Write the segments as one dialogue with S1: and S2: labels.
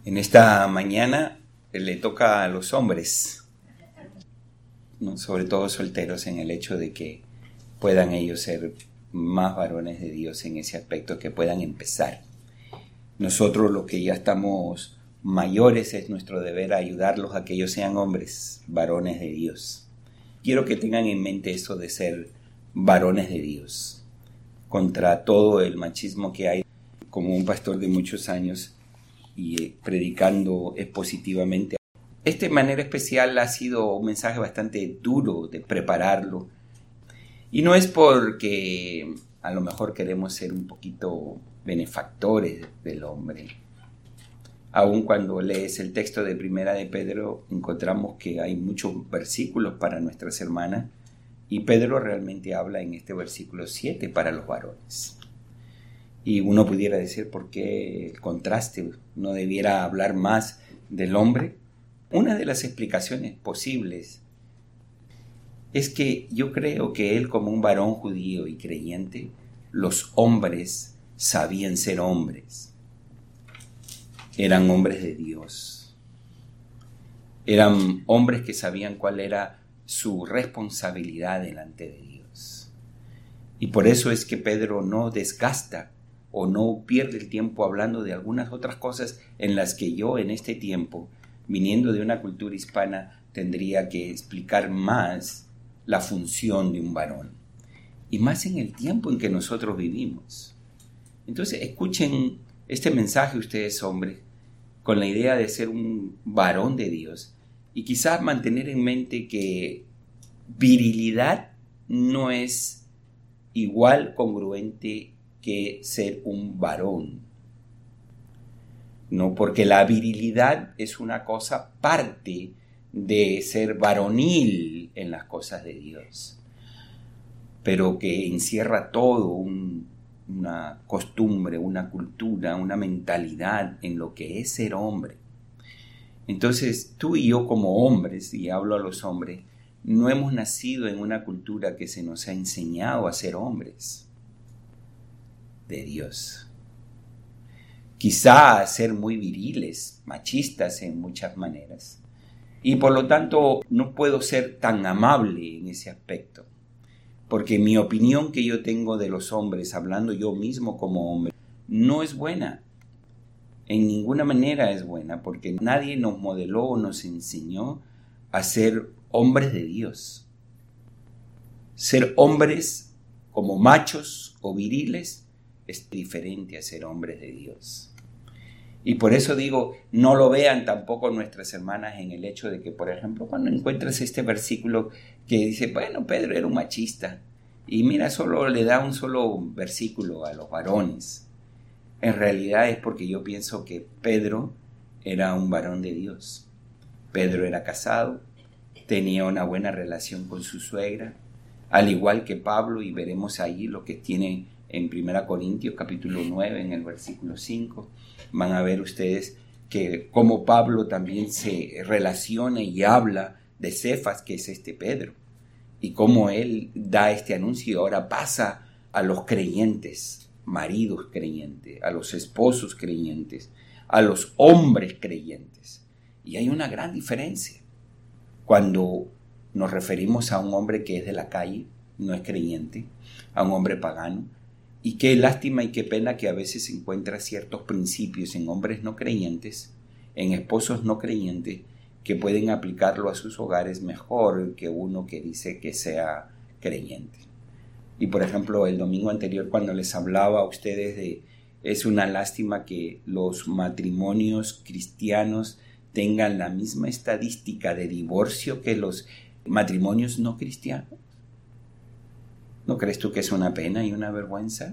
S1: En esta mañana le toca a los hombres, ¿no? Sobre todo solteros, en el hecho de que puedan ellos ser más varones de Dios en ese aspecto, que puedan empezar. Nosotros, los que ya estamos mayores, es nuestro deber ayudarlos a que ellos sean hombres, varones de Dios. Quiero que tengan en mente eso de ser varones de Dios, contra todo el machismo que hay. Como un pastor de muchos años y predicando expositivamente, de manera especial ha sido un mensaje bastante duro de prepararlo. Y no es porque a lo mejor queremos ser un poquito benefactores del hombre. Aun cuando lees el texto de Primera de Pedro, encontramos que hay muchos versículos para nuestras hermanas, y Pedro realmente habla en este versículo 7 para los varones. Y uno pudiera decir, ¿por qué el contraste? ¿No debiera hablar más del hombre? Una de las explicaciones posibles es que yo creo que él, como un varón judío y creyente, los hombres sabían ser hombres. Eran hombres de Dios. Eran hombres que sabían cuál era su responsabilidad delante de Dios. Y por eso es que Pedro no desgasta o no pierde el tiempo hablando de algunas otras cosas en las que yo en este tiempo, viniendo de una cultura hispana, tendría que explicar más la función de un varón. Y más en el tiempo en que nosotros vivimos. Entonces escuchen este mensaje ustedes, hombres, con la idea de ser un varón de Dios, y quizás mantener en mente que virilidad no es igual congruente que ser un varón. No, porque la virilidad es una cosa parte de ser varonil en las cosas de Dios, pero que encierra todo una costumbre, una cultura, una mentalidad en lo que es ser hombre. Entonces, tú y yo como hombres, y hablo a los hombres, no hemos nacido en una cultura que se nos ha enseñado a ser hombres de Dios. Quizá a ser muy viriles, machistas en muchas maneras. Y por lo tanto, no puedo ser tan amable en ese aspecto. Porque mi opinión que yo tengo de los hombres, hablando yo mismo como hombre, no es buena. En ninguna manera es buena, porque nadie nos modeló o nos enseñó a ser hombres de Dios. Ser hombres como machos o viriles es diferente a ser hombres de Dios. Y por eso digo, no lo vean tampoco nuestras hermanas en el hecho de que, por ejemplo, cuando encuentras este versículo que dice, bueno, Pedro era un machista, y mira, solo le da un solo versículo a los varones. En realidad es porque yo pienso que Pedro era un varón de Dios. Pedro era casado, tenía una buena relación con su suegra, al igual que Pablo, y veremos ahí lo que tiene en 1 Corintios capítulo 9, en el versículo 5, van a ver ustedes que como Pablo también se relaciona y habla de Cefas, que es este Pedro, y cómo él da este anuncio y ahora pasa a los creyentes, maridos creyentes, a los esposos creyentes, a los hombres creyentes. Y hay una gran diferencia cuando nos referimos a un hombre que es de la calle, no es creyente, a un hombre pagano. Y qué lástima y qué pena que a veces se encuentra ciertos principios en hombres no creyentes, en esposos no creyentes, que pueden aplicarlo a sus hogares mejor que uno que dice que sea creyente. Y por ejemplo, el domingo anterior cuando les hablaba a ustedes es una lástima que los matrimonios cristianos tengan la misma estadística de divorcio que los matrimonios no cristianos. ¿No crees tú que es una pena y una vergüenza?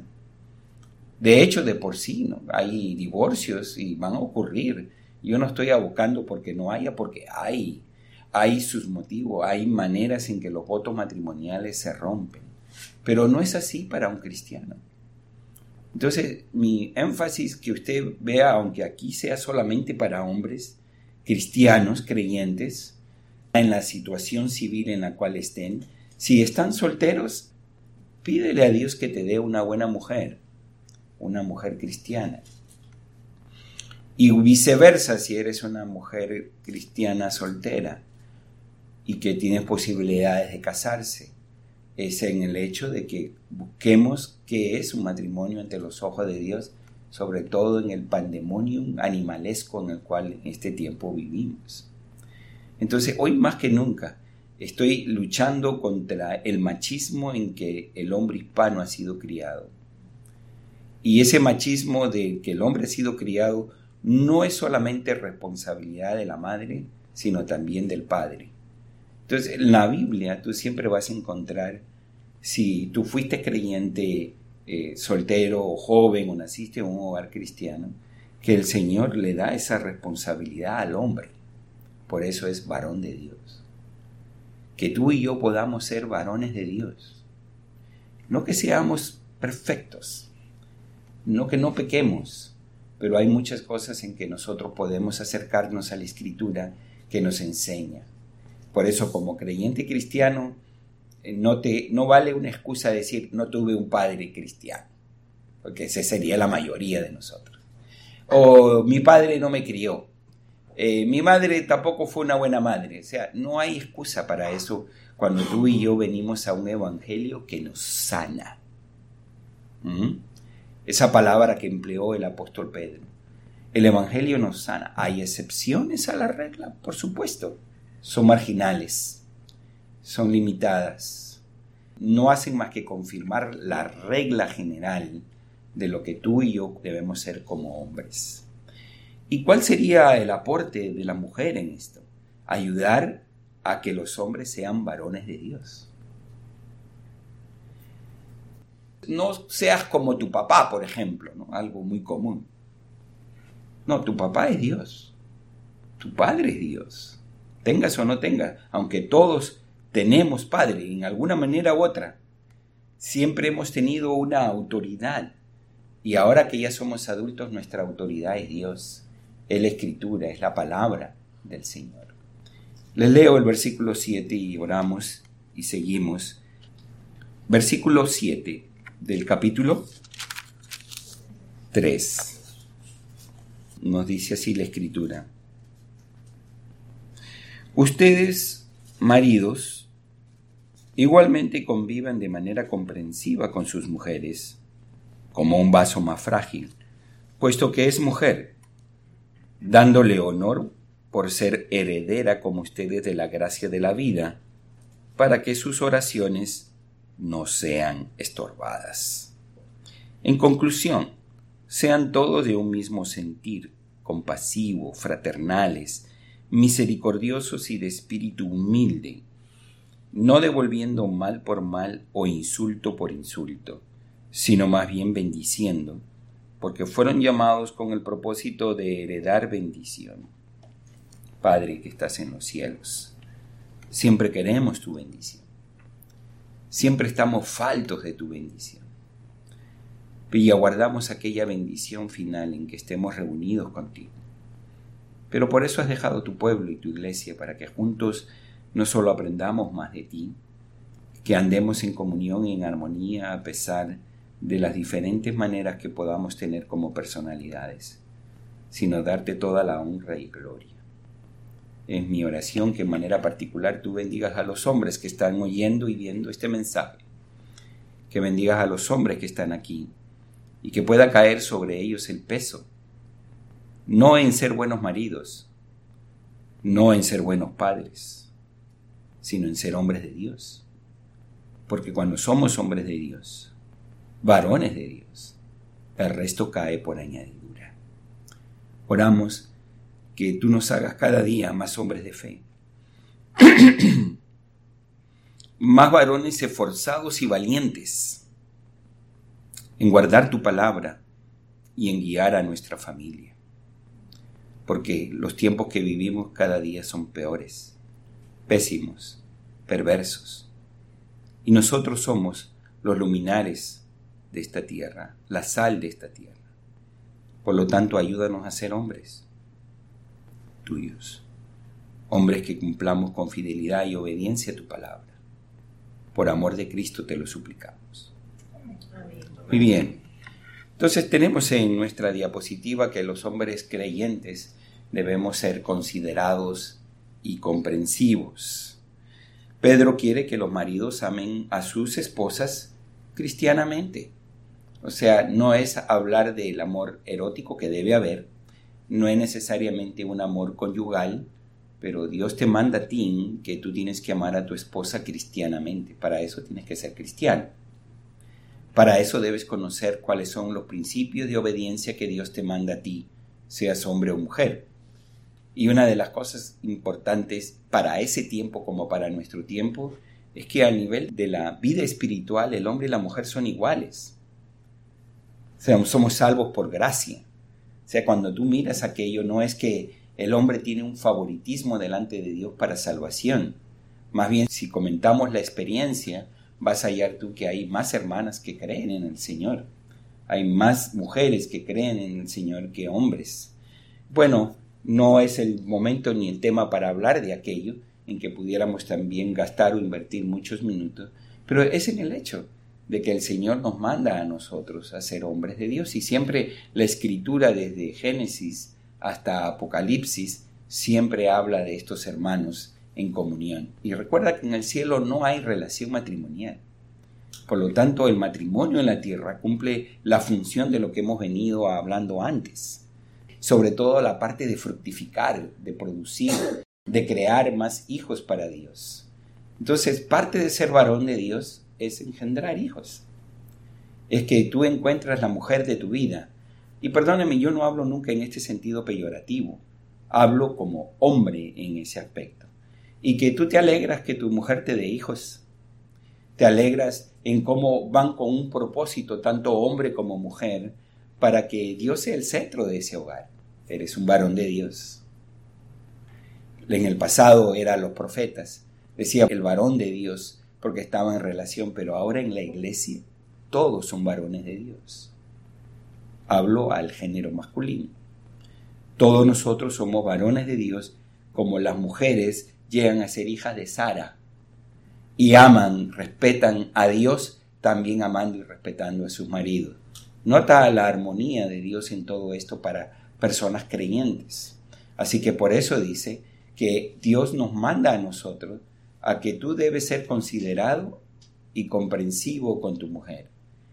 S1: De hecho, de por sí, ¿no? Hay divorcios y van a ocurrir. Yo no estoy abocando porque no haya, porque hay sus motivos, hay maneras en que los votos matrimoniales se rompen. Pero no es así para un cristiano. Entonces, mi énfasis que usted vea, aunque aquí sea solamente para hombres cristianos, creyentes, en la situación civil en la cual estén, si están solteros, pídele a Dios que te dé una buena mujer, una mujer cristiana. Y viceversa, si eres una mujer cristiana soltera y que tienes posibilidades de casarse, es en el hecho de que busquemos qué es un matrimonio ante los ojos de Dios, sobre todo en el pandemonium animalesco en el cual en este tiempo vivimos. Entonces, hoy más que nunca, estoy luchando contra el machismo en que el hombre hispano ha sido criado. Y ese machismo de que el hombre ha sido criado no es solamente responsabilidad de la madre, sino también del padre. Entonces, en la Biblia tú siempre vas a encontrar, si tú fuiste creyente soltero o joven o naciste en un hogar cristiano, que el Señor le da esa responsabilidad al hombre. Por eso es varón de Dios. Que tú y yo podamos ser varones de Dios. No que seamos perfectos, no que no pequemos, pero hay muchas cosas en que nosotros podemos acercarnos a la Escritura que nos enseña. Por eso, como creyente cristiano, no vale una excusa decir no tuve un padre cristiano, porque esa sería la mayoría de nosotros. O mi padre no me crió, mi madre tampoco fue una buena madre. O sea, no hay excusa para eso cuando tú y yo venimos a un evangelio que nos sana. Esa palabra que empleó el apóstol Pedro. El evangelio nos sana. ¿Hay excepciones a la regla? Por supuesto. Son marginales, son limitadas, no hacen más que confirmar la regla general de lo que tú y yo debemos ser como hombres. ¿Y cuál sería el aporte de la mujer en esto? Ayudar a que los hombres sean varones de Dios. No seas como tu papá, por ejemplo, ¿no? Algo muy común. No, tu papá es Dios, tu padre es Dios. Tengas o no tengas, aunque todos tenemos padre en alguna manera u otra, siempre hemos tenido una autoridad. Y ahora que ya somos adultos, nuestra autoridad es Dios, es la Escritura, es la palabra del Señor. Les leo el versículo 7 y oramos y seguimos. Versículo 7 del capítulo 3. Nos dice así la Escritura. Ustedes, maridos, igualmente convivan de manera comprensiva con sus mujeres, como un vaso más frágil, puesto que es mujer, dándole honor por ser heredera como ustedes de la gracia de la vida, para que sus oraciones no sean estorbadas. En conclusión, sean todos de un mismo sentir, compasivo, fraternales, misericordiosos y de espíritu humilde, no devolviendo mal por mal o insulto por insulto, sino más bien bendiciendo, porque fueron llamados con el propósito de heredar bendición. Padre que estás en los cielos, siempre queremos tu bendición, siempre estamos faltos de tu bendición, y aguardamos aquella bendición final en que estemos reunidos contigo. Pero por eso has dejado tu pueblo y tu iglesia, para que juntos no solo aprendamos más de ti, que andemos en comunión y en armonía a pesar de las diferentes maneras que podamos tener como personalidades, sino darte toda la honra y gloria. Es mi oración que en manera particular tú bendigas a los hombres que están oyendo y viendo este mensaje, que bendigas a los hombres que están aquí y que pueda caer sobre ellos el peso, no en ser buenos maridos, no en ser buenos padres, sino en ser hombres de Dios. Porque cuando somos hombres de Dios, varones de Dios, el resto cae por añadidura. Oramos que tú nos hagas cada día más hombres de fe, más varones esforzados y valientes en guardar tu palabra y en guiar a nuestra familia. Porque los tiempos que vivimos cada día son peores, pésimos, perversos. Y nosotros somos los luminares de esta tierra, la sal de esta tierra. Por lo tanto, ayúdanos a ser hombres tuyos, hombres que cumplamos con fidelidad y obediencia a tu palabra. Por amor de Cristo te lo suplicamos. Muy bien. Entonces tenemos en nuestra diapositiva que los hombres creyentes debemos ser considerados y comprensivos. Pedro quiere que los maridos amen a sus esposas cristianamente. O sea, no es hablar del amor erótico que debe haber, no es necesariamente un amor conyugal, pero Dios te manda a ti que tú tienes que amar a tu esposa cristianamente. Para eso tienes que ser cristiano. Para eso debes conocer cuáles son los principios de obediencia que Dios te manda a ti, seas hombre o mujer. Y una de las cosas importantes para ese tiempo como para nuestro tiempo es que a nivel de la vida espiritual el hombre y la mujer son iguales. O sea, somos salvos por gracia. O sea, cuando tú miras aquello, no es que el hombre tiene un favoritismo delante de Dios para salvación. Más bien, si comentamos la experiencia, vas a hallar tú que hay más hermanas que creen en el Señor. Hay más mujeres que creen en el Señor que hombres. Bueno, no es el momento ni el tema para hablar de aquello, en que pudiéramos también gastar o invertir muchos minutos, pero es en el hecho de que el Señor nos manda a nosotros a ser hombres de Dios, y siempre la Escritura, desde Génesis hasta Apocalipsis, siempre habla de estos hermanos en comunión. Y recuerda que en el cielo no hay relación matrimonial. Por lo tanto, el matrimonio en la tierra cumple la función de lo que hemos venido hablando antes. Sobre todo la parte de fructificar, de producir, de crear más hijos para Dios. Entonces, parte de ser varón de Dios es engendrar hijos. Es que tú encuentras la mujer de tu vida. Y perdóname, yo no hablo nunca en este sentido peyorativo. Hablo como hombre en ese aspecto. Y que tú te alegras que tu mujer te dé hijos. Te alegras en cómo van con un propósito, tanto hombre como mujer, para que Dios sea el centro de ese hogar. Eres un varón de Dios. En el pasado eran los profetas. Decía el varón de Dios porque estaban en relación, pero ahora en la iglesia todos son varones de Dios. Hablo al género masculino. Todos nosotros somos varones de Dios, como las mujeres llegan a ser hijas de Sara y aman, respetan a Dios, también amando y respetando a sus maridos. Nota la armonía de Dios en todo esto para personas creyentes. Así que por eso dice que Dios nos manda a nosotros a que tú debes ser considerado y comprensivo con tu mujer.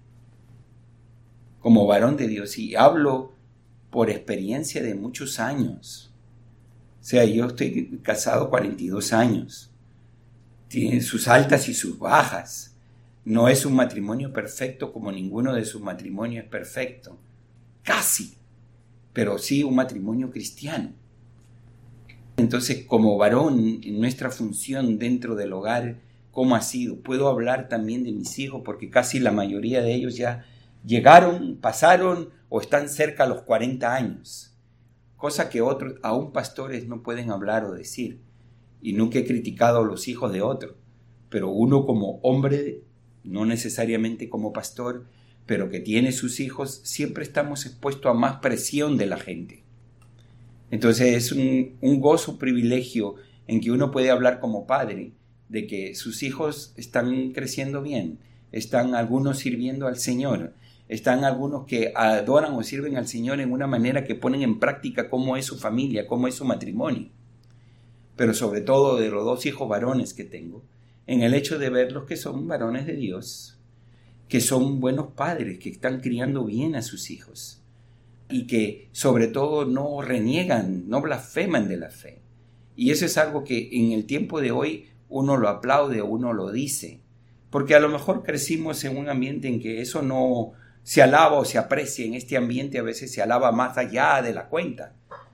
S1: Como varón de Dios, y hablo por experiencia de muchos años. O sea, yo estoy casado 42 años. Tiene sus altas y sus bajas. No es un matrimonio perfecto como ninguno de sus matrimonios es perfecto. Casi. Pero sí un matrimonio cristiano. Entonces, como varón, en nuestra función dentro del hogar, ¿cómo ha sido? Puedo hablar también de mis hijos, porque casi la mayoría de ellos ya llegaron, pasaron o están cerca a los 40 años. Cosa que otros, aún pastores, no pueden hablar o decir. Y nunca he criticado a los hijos de otros. Pero uno como hombre, no necesariamente como pastor, pero que tiene sus hijos, siempre estamos expuestos a más presión de la gente. Entonces es un gozo, un privilegio en que uno puede hablar como padre de que sus hijos están creciendo bien, están algunos sirviendo al Señor, están algunos que adoran o sirven al Señor en una manera que ponen en práctica cómo es su familia, cómo es su matrimonio. Pero sobre todo de los 2 hijos varones que tengo, en el hecho de verlos que son varones de Dios, que son buenos padres, que están criando bien a sus hijos y que sobre todo no reniegan, no blasfeman de la fe. Y eso es algo que en el tiempo de hoy uno lo aplaude, uno lo dice, porque a lo mejor crecimos en un ambiente en que eso no se alaba o se aprecia. En este ambiente a veces se alaba más allá de la cuenta.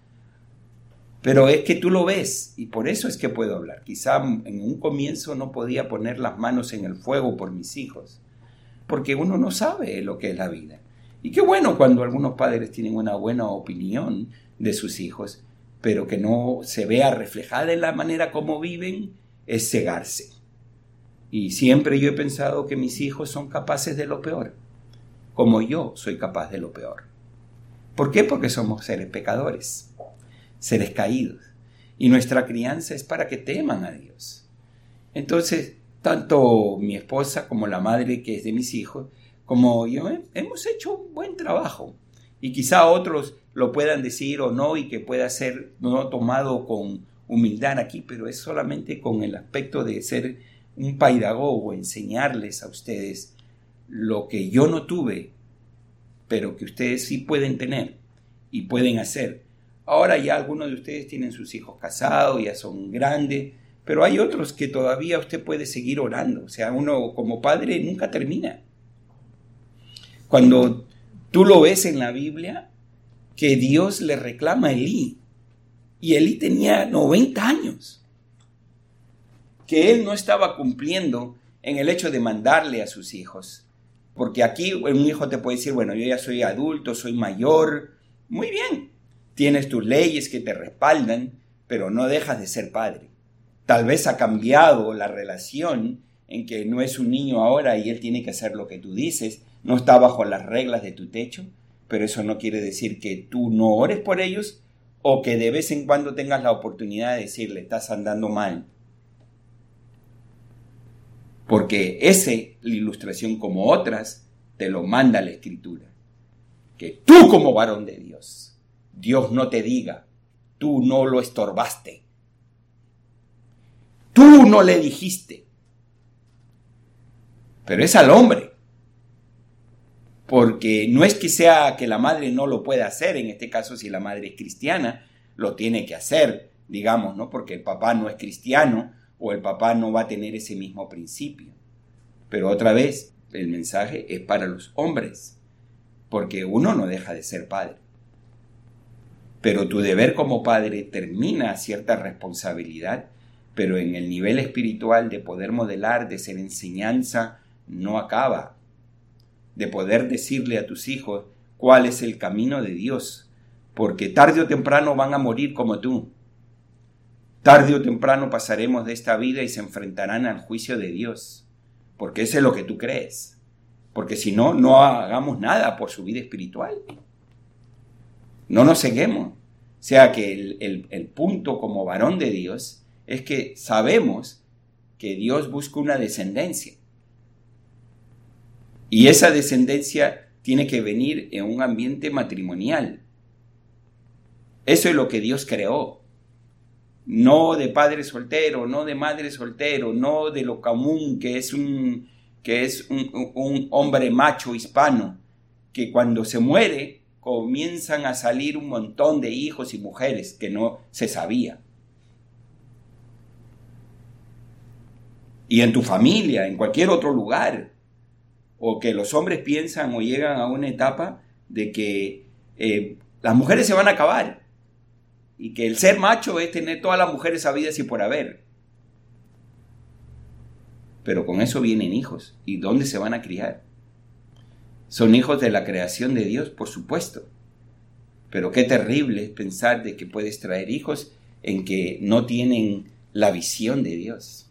S1: Pero es que tú lo ves y por eso es que puedo hablar. Quizá en un comienzo no podía poner las manos en el fuego por mis hijos, porque uno no sabe lo que es la vida. Y qué bueno cuando algunos padres tienen una buena opinión de sus hijos, pero que no se vea reflejada en la manera como viven, es cegarse. Y siempre yo he pensado que mis hijos son capaces de lo peor, como yo soy capaz de lo peor. ¿Por qué? Porque somos seres pecadores, seres caídos, y nuestra crianza es para que teman a Dios. Entonces, tanto mi esposa como la madre que es de mis hijos, como yo, hemos hecho un buen trabajo. Y quizá otros lo puedan decir o no, y que pueda ser no tomado con humildad aquí, pero es solamente con el aspecto de ser un pedagogo, enseñarles a ustedes lo que yo no tuve, pero que ustedes sí pueden tener y pueden hacer. Ahora ya algunos de ustedes tienen sus hijos casados, ya son grandes, pero hay otros que todavía usted puede seguir orando. O sea, uno como padre nunca termina. Cuando tú lo ves en la Biblia, que Dios le reclama a Elí, y Elí tenía 90 años, que él no estaba cumpliendo en el hecho de mandarle a sus hijos. Porque aquí un hijo te puede decir, bueno, yo ya soy adulto, soy mayor, muy bien, tienes tus leyes que te respaldan, pero no dejas de ser padre. Tal vez ha cambiado la relación en que no es un niño ahora y él tiene que hacer lo que tú dices, no está bajo las reglas de tu techo, pero eso no quiere decir que tú no ores por ellos o que de vez en cuando tengas la oportunidad de decirle, estás andando mal. Porque esa ilustración, como otras, te lo manda la Escritura. Que tú como varón de Dios, Dios no te diga, tú no lo estorbaste. Tú no le dijiste. Pero es al hombre. Porque no es que sea que la madre no lo pueda hacer, en este caso si la madre es cristiana, lo tiene que hacer, digamos, ¿no? Porque el papá no es cristiano o el papá no va a tener ese mismo principio. Pero otra vez, el mensaje es para los hombres, porque uno no deja de ser padre. Pero tu deber como padre termina cierta responsabilidad, pero en el nivel espiritual de poder modelar, de ser enseñanza, no acaba. De poder decirle a tus hijos cuál es el camino de Dios, porque tarde o temprano van a morir como tú. Tarde o temprano pasaremos de esta vida y se enfrentarán al juicio de Dios, porque eso es lo que tú crees. Porque si no, no hagamos nada por su vida espiritual. No nos ceguemos. O sea que el punto como varón de Dios es que sabemos que Dios busca una descendencia. Y esa descendencia tiene que venir en un ambiente matrimonial. Eso es lo que Dios creó. No de padre soltero, no de madre soltero, no de lo común que es un hombre macho hispano, que cuando se muere comienzan a salir un montón de hijos y mujeres que no se sabía. Y en tu familia, en cualquier otro lugar, o que los hombres piensan o llegan a una etapa de que las mujeres se van a acabar y que el ser macho es tener todas las mujeres habidas y por haber. Pero con eso vienen hijos. ¿Y dónde se van a criar? Son hijos de la creación de Dios, por supuesto. Pero qué terrible es pensar de que puedes traer hijos en que no tienen la visión de Dios,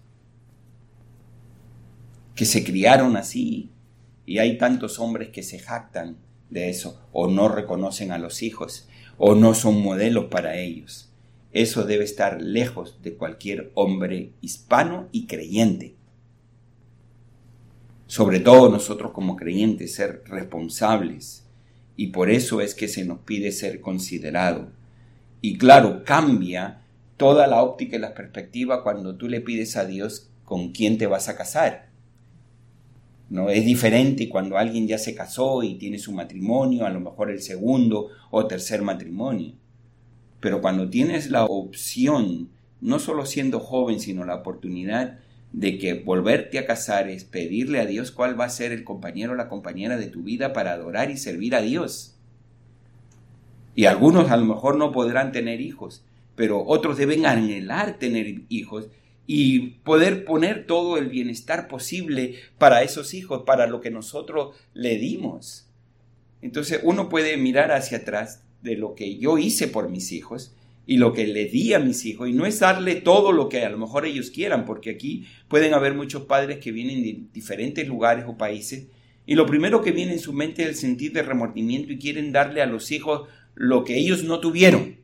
S1: que se criaron así. Y hay tantos hombres que se jactan de eso, o no reconocen a los hijos, o no son modelos para ellos. Eso debe estar lejos de cualquier hombre hispano y creyente. Sobre todo nosotros como creyentes, ser responsables. Y por eso es que se nos pide ser considerado. Y claro, cambia toda la óptica y la perspectiva cuando tú le pides a Dios con quién te vas a casar. No es diferente cuando alguien ya se casó y tiene su matrimonio, a lo mejor el segundo o tercer matrimonio. Pero cuando tienes la opción, no solo siendo joven, sino la oportunidad de que volverte a casar es pedirle a Dios cuál va a ser el compañero o la compañera de tu vida para adorar y servir a Dios. Y algunos a lo mejor no podrán tener hijos, pero otros deben anhelar tener hijos y poder poner todo el bienestar posible para esos hijos, para lo que nosotros le dimos. Entonces uno puede mirar hacia atrás de lo que yo hice por mis hijos y lo que le di a mis hijos, y no es darle todo lo que a lo mejor ellos quieran, porque aquí pueden haber muchos padres que vienen de diferentes lugares o países, y lo primero que viene en su mente es el sentir de remordimiento y quieren darle a los hijos lo que ellos no tuvieron.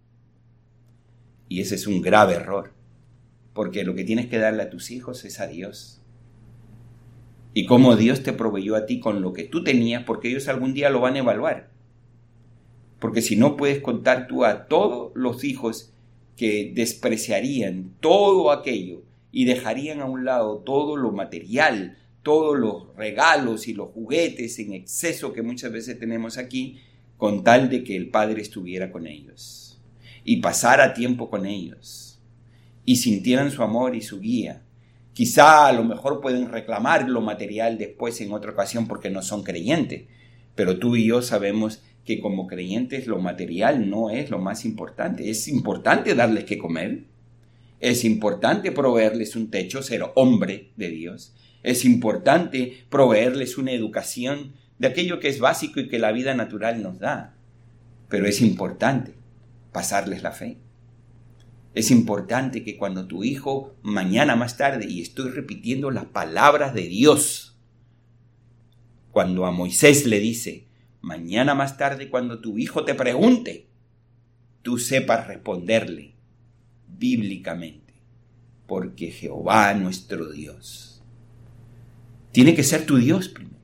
S1: Y ese es un grave error. Porque lo que tienes que darle a tus hijos es a Dios. y cómo Dios te proveyó a ti con lo que tú tenías, porque ellos algún día lo van a evaluar. Porque si no, puedes contar tú a todos los hijos que despreciarían todo aquello y dejarían a un lado todo lo material, todos los regalos y los juguetes en exceso que muchas veces tenemos aquí, con tal de que el Padre estuviera con ellos y pasara tiempo con ellos y sintieran su amor y su guía. Quizá a lo mejor pueden reclamar lo material después en otra ocasión porque no son creyentes, pero tú y yo sabemos que como creyentes lo material no es lo más importante. Es importante darles que comer, es importante proveerles un techo, ser hombre de Dios, es importante proveerles una educación de aquello que es básico y que la vida natural nos da, pero es importante pasarles la fe. Es importante que cuando tu hijo mañana más tarde, y estoy repitiendo las palabras de Dios, cuando a Moisés le dice, mañana más tarde cuando tu hijo te pregunte, tú sepas responderle bíblicamente, porque Jehová nuestro Dios tiene que ser tu Dios primero.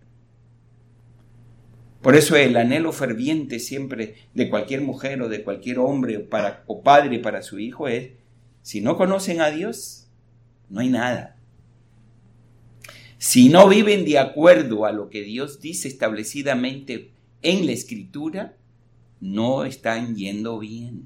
S1: Por eso el anhelo ferviente siempre de cualquier mujer o de cualquier hombre o padre para su hijo es, si no conocen a Dios, no hay nada. Si no viven de acuerdo a lo que Dios dice establecidamente en la Escritura, no están yendo bien.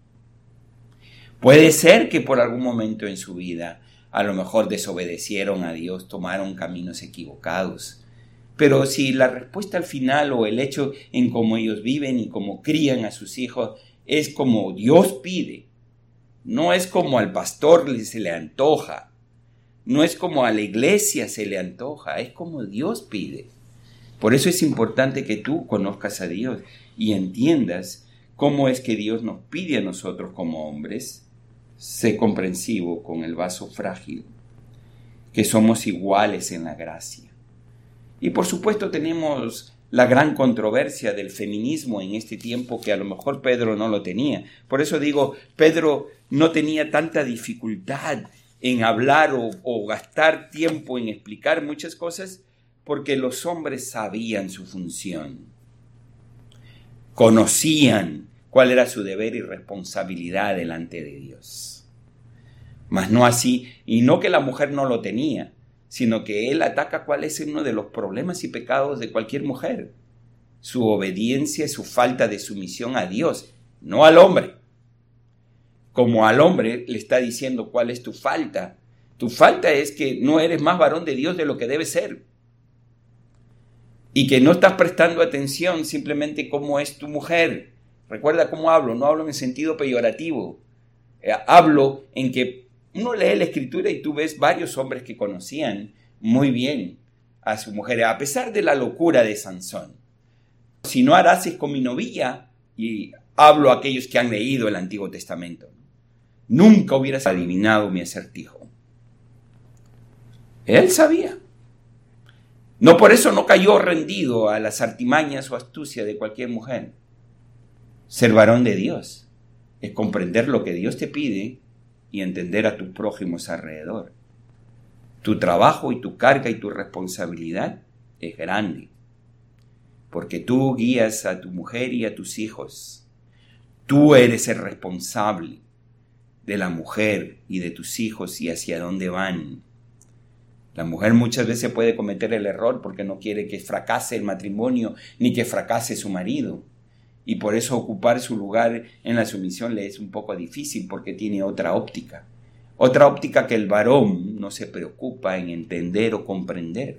S1: Puede ser que por algún momento en su vida a lo mejor desobedecieron a Dios, tomaron caminos equivocados. Pero si la respuesta al final o el hecho en cómo ellos viven y cómo crían a sus hijos es como Dios pide, no es como al pastor se le antoja, no es como a la iglesia se le antoja, es como Dios pide. Por eso es importante que tú conozcas a Dios y entiendas cómo es que Dios nos pide a nosotros como hombres. Sé comprensivo con el vaso frágil, que somos iguales en la gracia. Y por supuesto tenemos la gran controversia del feminismo en este tiempo que a lo mejor Pedro no lo tenía. Por eso digo, Pedro no tenía tanta dificultad en hablar o gastar tiempo en explicar muchas cosas porque los hombres sabían su función, conocían cuál era su deber y responsabilidad delante de Dios. Mas no así, y no que la mujer no lo tenía, sino que él ataca cuál es uno de los problemas y pecados de cualquier mujer: su obediencia y su falta de sumisión a Dios, no al hombre. Como al hombre le está diciendo cuál es tu falta. Tu falta es que no eres más varón de Dios de lo que debes ser. Y que no estás prestando atención simplemente cómo es tu mujer. Recuerda cómo hablo, no hablo en el sentido peyorativo. Hablo en que uno lee la Escritura y tú ves varios hombres que conocían muy bien a su mujer, a pesar de la locura de Sansón. Si no harases con mi novia, y hablo a aquellos que han leído el Antiguo Testamento, nunca hubieras adivinado mi acertijo. Él sabía. No por eso no cayó rendido a las artimañas o astucia de cualquier mujer. Ser varón de Dios es comprender lo que Dios te pide y entender a tus prójimos alrededor. Tu trabajo y tu carga y tu responsabilidad es grande, porque tú guías a tu mujer y a tus hijos. Tú eres el responsable de la mujer y de tus hijos y hacia dónde van. La mujer muchas veces puede cometer el error porque no quiere que fracase el matrimonio ni que fracase su marido. Y por eso ocupar su lugar en la sumisión le es un poco difícil porque tiene otra óptica. Otra óptica que el varón no se preocupa en entender o comprender.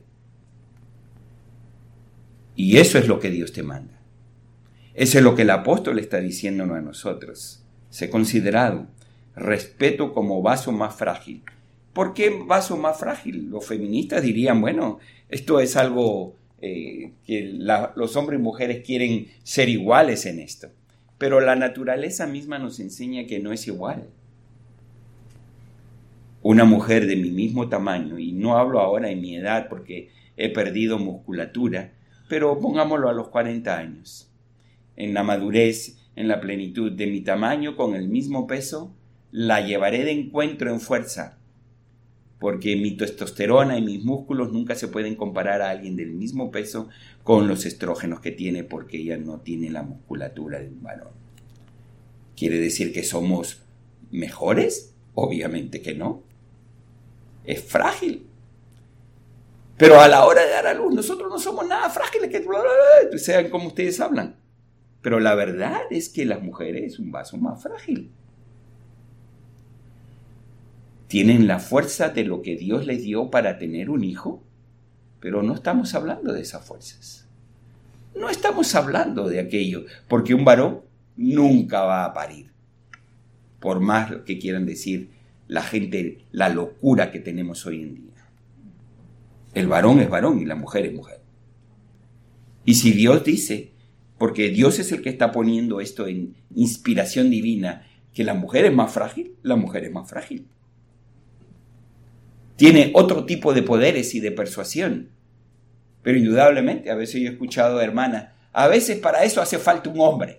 S1: Y eso es lo que Dios te manda. Eso es lo que el apóstol está diciéndonos a nosotros. Sé considerado, respeto como vaso más frágil. ¿Por qué vaso más frágil? Los feministas dirían, bueno, esto es algo que los hombres y mujeres quieren ser iguales en esto. Pero la naturaleza misma nos enseña que no es igual. Una mujer de mi mismo tamaño, y no hablo ahora en mi edad porque he perdido musculatura, pero pongámoslo a los 40 años. En la madurez, en la plenitud de mi tamaño, con el mismo peso, la llevaré de encuentro en fuerza porque mi testosterona y mis músculos nunca se pueden comparar a alguien del mismo peso con los estrógenos que tiene, porque ella no tiene la musculatura de un varón. ¿Quiere decir que somos mejores? Obviamente que no. Es frágil. Pero a la hora de dar a luz, nosotros no somos nada frágiles, que sean como ustedes hablan. Pero la verdad es que las mujeres es un vaso más frágil. Tienen la fuerza de lo que Dios les dio para tener un hijo, pero no estamos hablando de esas fuerzas. No estamos hablando de aquello, porque un varón nunca va a parir. Por más que quieran decir la gente, la locura que tenemos hoy en día. El varón es varón y la mujer es mujer. Y si Dios dice, porque Dios es el que está poniendo esto en inspiración divina, que la mujer es más frágil, la mujer es más frágil. Tiene otro tipo de poderes y de persuasión. Pero indudablemente, a veces yo he escuchado, hermanas, a veces para eso hace falta un hombre.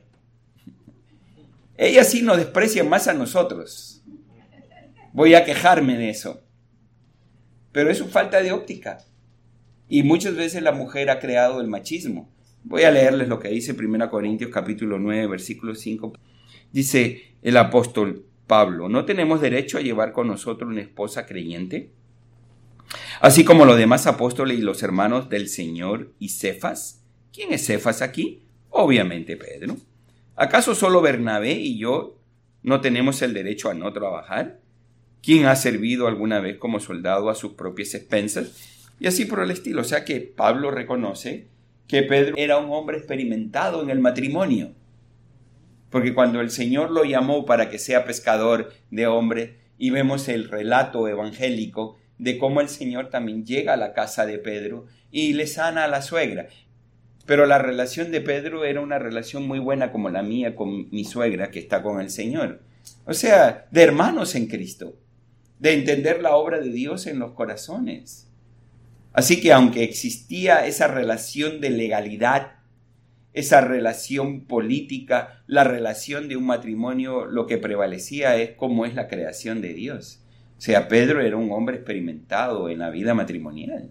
S1: Ellas sí nos desprecian más a nosotros. Voy a quejarme de eso. Pero es su falta de óptica. Y muchas veces la mujer ha creado el machismo. Voy a leerles lo que dice 1 Corintios capítulo 9, versículo 5. Dice el apóstol Pablo, ¿no tenemos derecho a llevar con nosotros una esposa creyente? Así como los demás apóstoles y los hermanos del Señor y Cefas. ¿Quién es Cefas aquí? Obviamente Pedro. ¿Acaso solo Bernabé y yo no tenemos el derecho a no trabajar? ¿Quién ha servido alguna vez como soldado a sus propias expensas? Y así por el estilo. O sea que Pablo reconoce que Pedro era un hombre experimentado en el matrimonio. Porque cuando el Señor lo llamó para que sea pescador de hombres, y vemos el relato evangélico de cómo el Señor también llega a la casa de Pedro y le sana a la suegra. Pero la relación de Pedro era una relación muy buena como la mía con mi suegra que está con el Señor. O sea, de hermanos en Cristo, de entender la obra de Dios en los corazones. Así que aunque existía esa relación de legalidad, esa relación política, la relación de un matrimonio, lo que prevalecía es cómo es la creación de Dios. O sea, Pedro era un hombre experimentado en la vida matrimonial.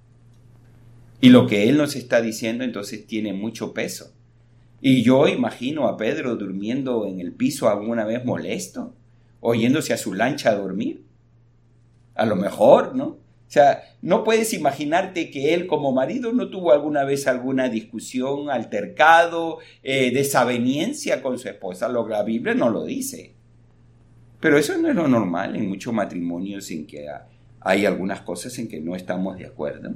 S1: Y lo que él nos está diciendo entonces tiene mucho peso. Y yo imagino a Pedro durmiendo en el piso alguna vez molesto, o yéndose a su lancha a dormir. A lo mejor, ¿no? O sea, no puedes imaginarte que él como marido no tuvo alguna vez alguna discusión, altercado, desaveniencia con su esposa. La Biblia no lo dice. Pero eso no es lo normal en muchos matrimonios en que hay algunas cosas en que no estamos de acuerdo.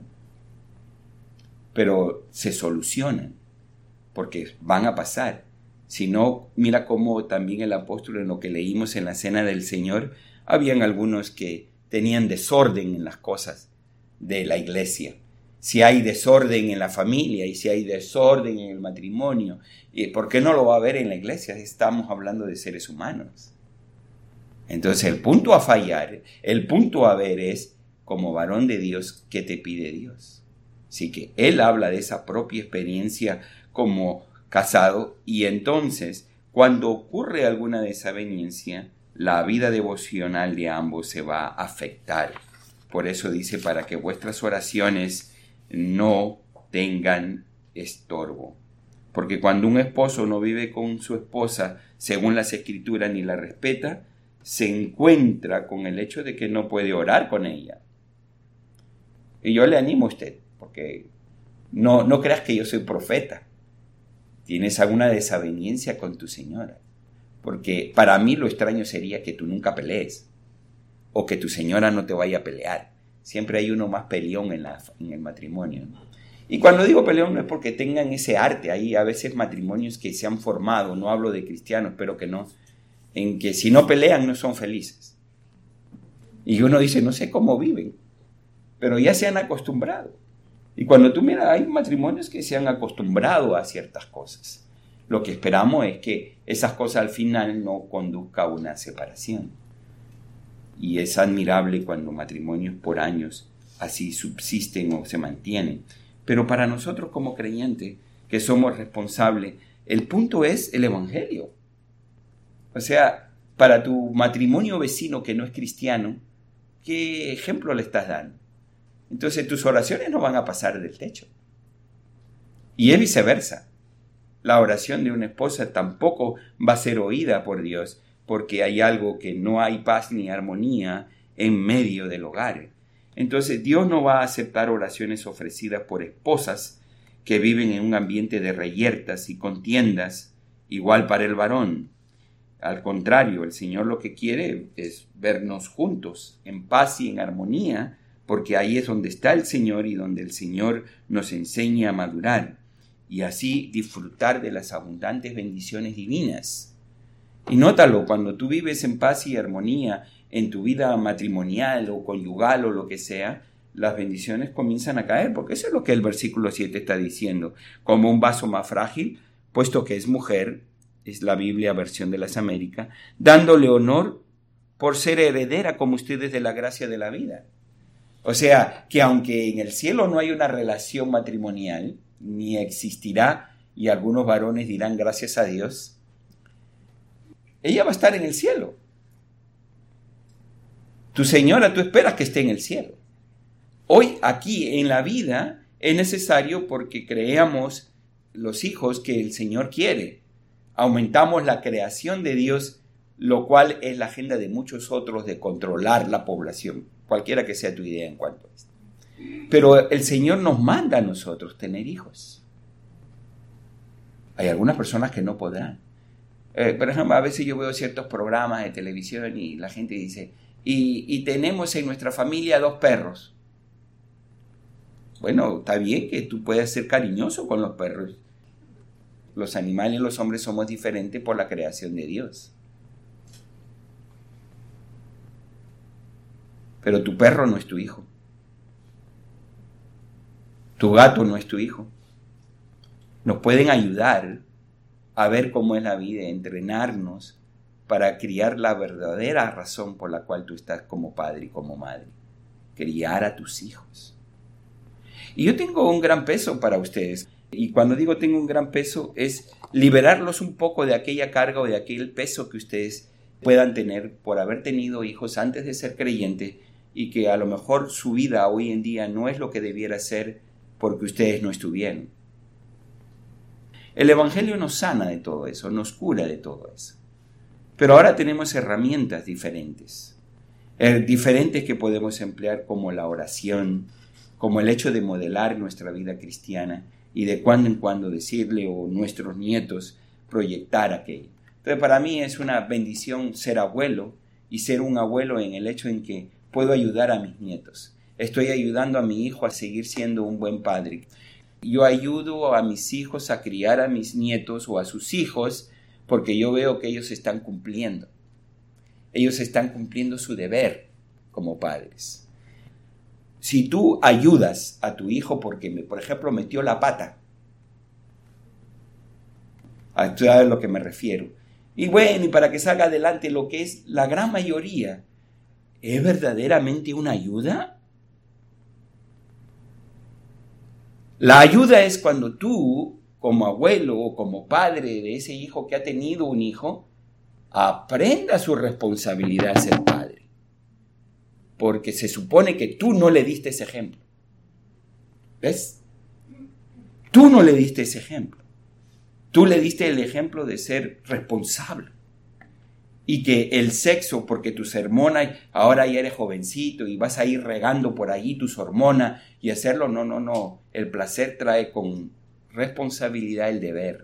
S1: Pero se solucionan, porque van a pasar. Si no, mira cómo también el apóstol en lo que leímos en la Cena del Señor, habían algunos que tenían desorden en las cosas de la iglesia. Si hay desorden en la familia y si hay desorden en el matrimonio, ¿por qué no lo va a haber en la iglesia? Estamos hablando de seres humanos. Entonces el punto a fallar, el punto a ver es, como varón de Dios, ¿qué te pide Dios? Así que él habla de esa propia experiencia como casado y entonces cuando ocurre alguna desaveniencia, la vida devocional de ambos se va a afectar. Por eso dice, para que vuestras oraciones no tengan estorbo. Porque cuando un esposo no vive con su esposa según las escrituras ni la respeta, se encuentra con el hecho de que no puede orar con ella. Y yo le animo a usted, porque no creas que yo soy profeta. Tienes alguna desaveniencia con tu señora. Porque para mí lo extraño sería que tú nunca pelees o que tu señora no te vaya a pelear. Siempre hay uno más peleón en el matrimonio, ¿no? Y cuando digo peleón no es porque tengan ese arte. Hay a veces matrimonios que se han formado, no hablo de cristianos, pero que no, en que si no pelean no son felices. Y uno dice, no sé cómo viven, pero ya se han acostumbrado. Y cuando tú miras, hay matrimonios que se han acostumbrado a ciertas cosas. Lo que esperamos es que esas cosas al final no conduzcan a una separación. Y es admirable cuando matrimonios por años así subsisten o se mantienen. Pero para nosotros como creyentes, que somos responsables, el punto es el evangelio. O sea, para tu matrimonio vecino que no es cristiano, ¿qué ejemplo le estás dando? Entonces tus oraciones no van a pasar del techo. Y es viceversa. La oración de una esposa tampoco va a ser oída por Dios, porque hay algo que no hay paz ni armonía en medio del hogar. Entonces Dios no va a aceptar oraciones ofrecidas por esposas que viven en un ambiente de reyertas y contiendas, igual para el varón. Al contrario, el Señor lo que quiere es vernos juntos, en paz y en armonía, porque ahí es donde está el Señor y donde el Señor nos enseña a madurar y así disfrutar de las abundantes bendiciones divinas. Y nótalo, cuando tú vives en paz y armonía en tu vida matrimonial o conyugal o lo que sea, las bendiciones comienzan a caer, porque eso es lo que el versículo 7 está diciendo. Como un vaso más frágil, puesto que es mujer, es la Biblia versión de las Américas, dándole honor por ser heredera como ustedes de la gracia de la vida. O sea, que aunque en el cielo no hay una relación matrimonial, ni existirá, y algunos varones dirán gracias a Dios, ella va a estar en el cielo. Tu señora, tú esperas que esté en el cielo. Hoy, aquí en la vida, es necesario porque creamos los hijos que el Señor quiere. Aumentamos la creación de Dios, lo cual es la agenda de muchos otros de controlar la población, cualquiera que sea tu idea en cuanto a esto. Pero el Señor nos manda a nosotros tener hijos. Hay algunas personas que no podrán. Por ejemplo, a veces yo veo ciertos programas de televisión y la gente dice, y tenemos en nuestra familia 2 perros. Bueno, está bien que tú puedas ser cariñoso con los perros. Los animales y los hombres somos diferentes por la creación de Dios. Pero tu perro no es tu hijo. Tu gato no es tu hijo. Nos pueden ayudar a ver cómo es la vida, entrenarnos para criar la verdadera razón por la cual tú estás como padre y como madre. Criar a tus hijos. Y yo tengo un gran peso para ustedes. Y cuando digo tengo un gran peso es liberarlos un poco de aquella carga o de aquel peso que ustedes puedan tener por haber tenido hijos antes de ser creyentes y que a lo mejor su vida hoy en día no es lo que debiera ser porque ustedes no estuvieron. El Evangelio nos sana de todo eso, nos cura de todo eso. Pero ahora tenemos herramientas diferentes que podemos emplear como la oración, como el hecho de modelar nuestra vida cristiana y de cuando en cuando decirle o nuestros nietos proyectar aquello. Entonces para mí es una bendición ser abuelo y ser un abuelo en el hecho en que puedo ayudar a mis nietos. Estoy ayudando a mi hijo a seguir siendo un buen padre. Yo ayudo a mis hijos a criar a mis nietos o a sus hijos porque yo veo que ellos están cumpliendo. Ellos están cumpliendo su deber como padres. Si tú ayudas a tu hijo porque, por ejemplo, metió la pata, a tú sabes a lo que me refiero. Y bueno, y para que salga adelante lo que es la gran mayoría, ¿es verdaderamente una ayuda? La ayuda es cuando tú, como abuelo o como padre de ese hijo que ha tenido un hijo, aprenda su responsabilidad de ser padre. Porque se supone que tú no le diste ese ejemplo. ¿Ves? Tú no le diste ese ejemplo. Tú le diste el ejemplo de ser responsable. Y que el sexo, porque tus hormonas, ahora ya eres jovencito y vas a ir regando por ahí tus hormonas y hacerlo, no. El placer trae con responsabilidad el deber.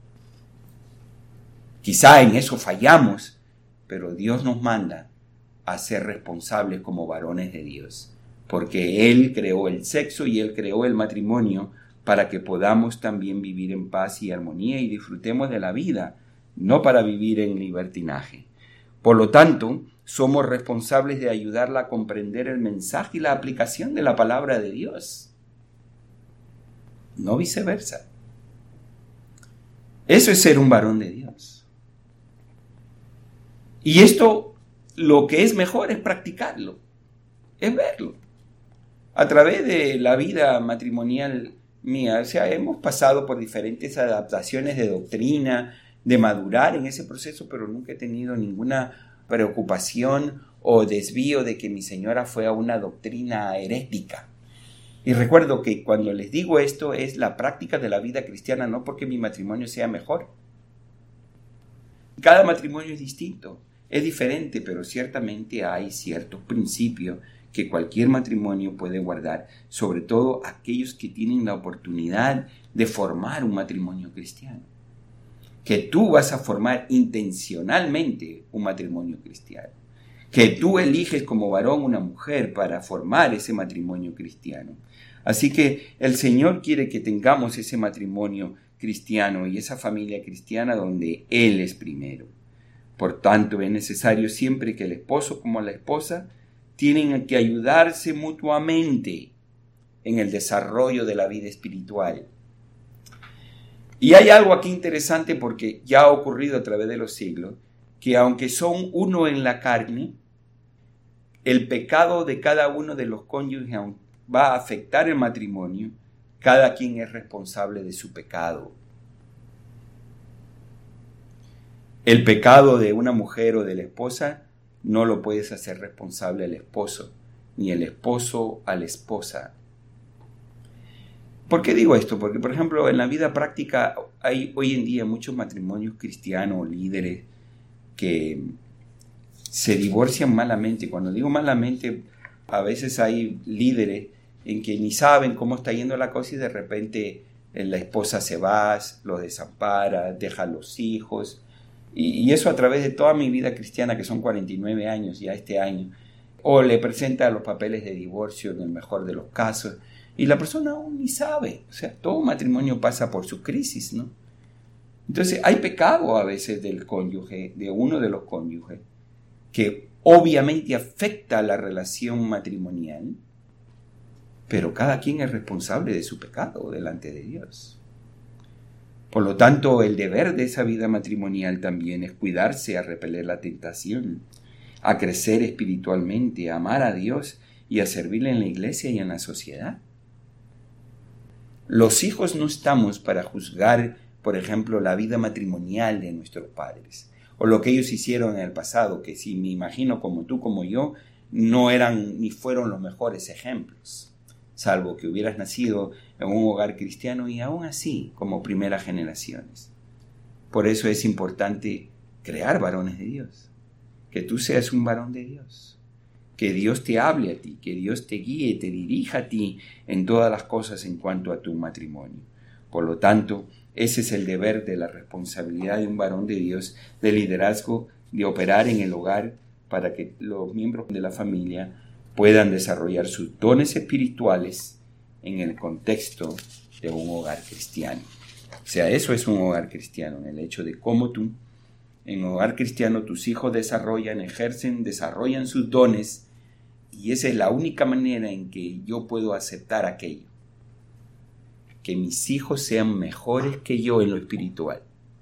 S1: Quizá en eso fallamos, pero Dios nos manda a ser responsables como varones de Dios, porque Él creó el sexo y Él creó el matrimonio para que podamos también vivir en paz y armonía y disfrutemos de la vida, no para vivir en libertinaje. Por lo tanto, somos responsables de ayudarla a comprender el mensaje y la aplicación de la palabra de Dios, no viceversa. Eso es ser un varón de Dios. Y esto, lo que es mejor es practicarlo, es verlo. A través de la vida matrimonial mía, o sea, hemos pasado por diferentes adaptaciones de doctrina, de madurar en ese proceso, pero nunca he tenido ninguna preocupación o desvío de que mi señora fue a una doctrina herética. Y recuerdo que cuando les digo esto es la práctica de la vida cristiana, no porque mi matrimonio sea mejor. Cada matrimonio es distinto, es diferente, pero ciertamente hay ciertos principios que cualquier matrimonio puede guardar, sobre todo aquellos que tienen la oportunidad de formar un matrimonio cristiano. Que tú vas a formar intencionalmente un matrimonio cristiano. Que tú eliges como varón una mujer para formar ese matrimonio cristiano. Así que el Señor quiere que tengamos ese matrimonio cristiano y esa familia cristiana donde Él es primero. Por tanto, es necesario siempre que el esposo como la esposa tienen que ayudarse mutuamente en el desarrollo de la vida espiritual. Y hay algo aquí interesante porque ya ha ocurrido a través de los siglos, que aunque son uno en la carne, el pecado de cada uno de los cónyuges va a afectar el matrimonio. Cada quien es responsable de su pecado. El pecado de una mujer o de la esposa no lo puedes hacer responsable el esposo, ni el esposo a la esposa. ¿Por qué digo esto? Porque, por ejemplo, en la vida práctica hay hoy en día muchos matrimonios cristianos, líderes, que se divorcian malamente. Cuando digo malamente, a veces hay líderes en que ni saben cómo está yendo la cosa y de repente la esposa se va, los desampara, deja a los hijos. Y eso a través de toda mi vida cristiana, que son 49 años ya este año. O le presenta los papeles de divorcio en el mejor de los casos. Y la persona aún ni sabe. O sea, todo matrimonio pasa por su crisis, ¿no? Entonces hay pecado a veces del cónyuge, de uno de los cónyuges, que obviamente afecta a la relación matrimonial, pero cada quien es responsable de su pecado delante de Dios. Por lo tanto, el deber de esa vida matrimonial también es cuidarse a repeler la tentación, a crecer espiritualmente, a amar a Dios y a servirle en la iglesia y en la sociedad. Los hijos no estamos para juzgar, por ejemplo, la vida matrimonial de nuestros padres o lo que ellos hicieron en el pasado, que si me imagino como tú, como yo, no eran ni fueron los mejores ejemplos, salvo que hubieras nacido en un hogar cristiano y aún así como primeras generaciones. Por eso es importante crear varones de Dios, que tú seas un varón de Dios, que Dios te hable a ti, que Dios te guíe, te dirija a ti en todas las cosas en cuanto a tu matrimonio. Por lo tanto, ese es el deber de la responsabilidad de un varón de Dios, de liderazgo, de operar en el hogar para que los miembros de la familia puedan desarrollar sus dones espirituales en el contexto de un hogar cristiano. O sea, eso es un hogar cristiano, en el hecho de cómo tú, en un hogar cristiano, tus hijos desarrollan sus dones, y esa es la única manera en que yo puedo aceptar aquello. Que mis hijos sean mejores que yo en lo espiritual.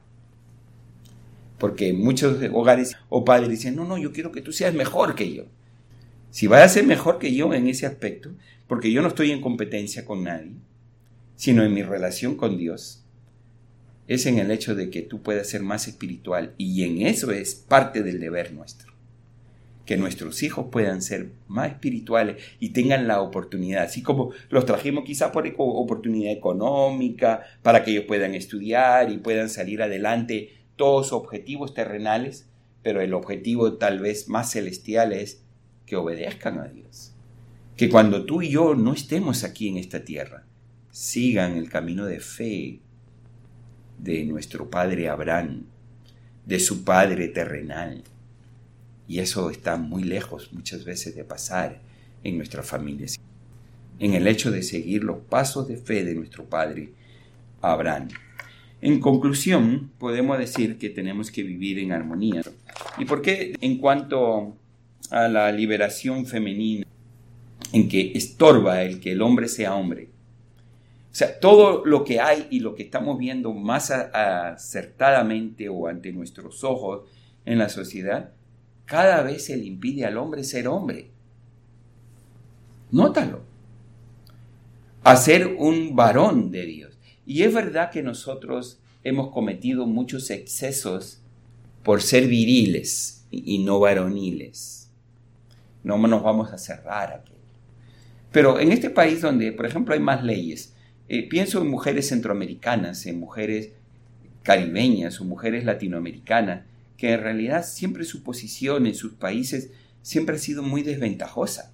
S1: Porque muchos hogares o padres dicen, no, yo quiero que tú seas mejor que yo. Si vas a ser mejor que yo en ese aspecto, porque yo no estoy en competencia con nadie, sino en mi relación con Dios, es en el hecho de que tú puedas ser más espiritual, y en eso es parte del deber nuestro. Que nuestros hijos puedan ser más espirituales y tengan la oportunidad, así como los trajimos quizá por oportunidad económica, para que ellos puedan estudiar y puedan salir adelante todos sus objetivos terrenales, pero el objetivo tal vez más celestial es que obedezcan a Dios. Que cuando tú y yo no estemos aquí en esta tierra, sigan el camino de fe de nuestro padre Abraham, de su padre terrenal. Y eso está muy lejos muchas veces de pasar en nuestras familias. En el hecho de seguir los pasos de fe de nuestro padre Abraham. En conclusión, podemos decir que tenemos que vivir en armonía. ¿Y por qué en cuanto a la liberación femenina, en que estorba el que el hombre sea hombre? O sea, todo lo que hay y lo que estamos viendo más acertadamente o ante nuestros ojos en la sociedad, cada vez se le impide al hombre ser hombre. Nótalo. A ser un varón de Dios. Y es verdad que nosotros hemos cometido muchos excesos por ser viriles y no varoniles. No nos vamos a cerrar aquí. Pero en este país donde, por ejemplo, hay más leyes, pienso en mujeres centroamericanas, en mujeres caribeñas o mujeres latinoamericanas, que en realidad siempre su posición en sus países siempre ha sido muy desventajosa.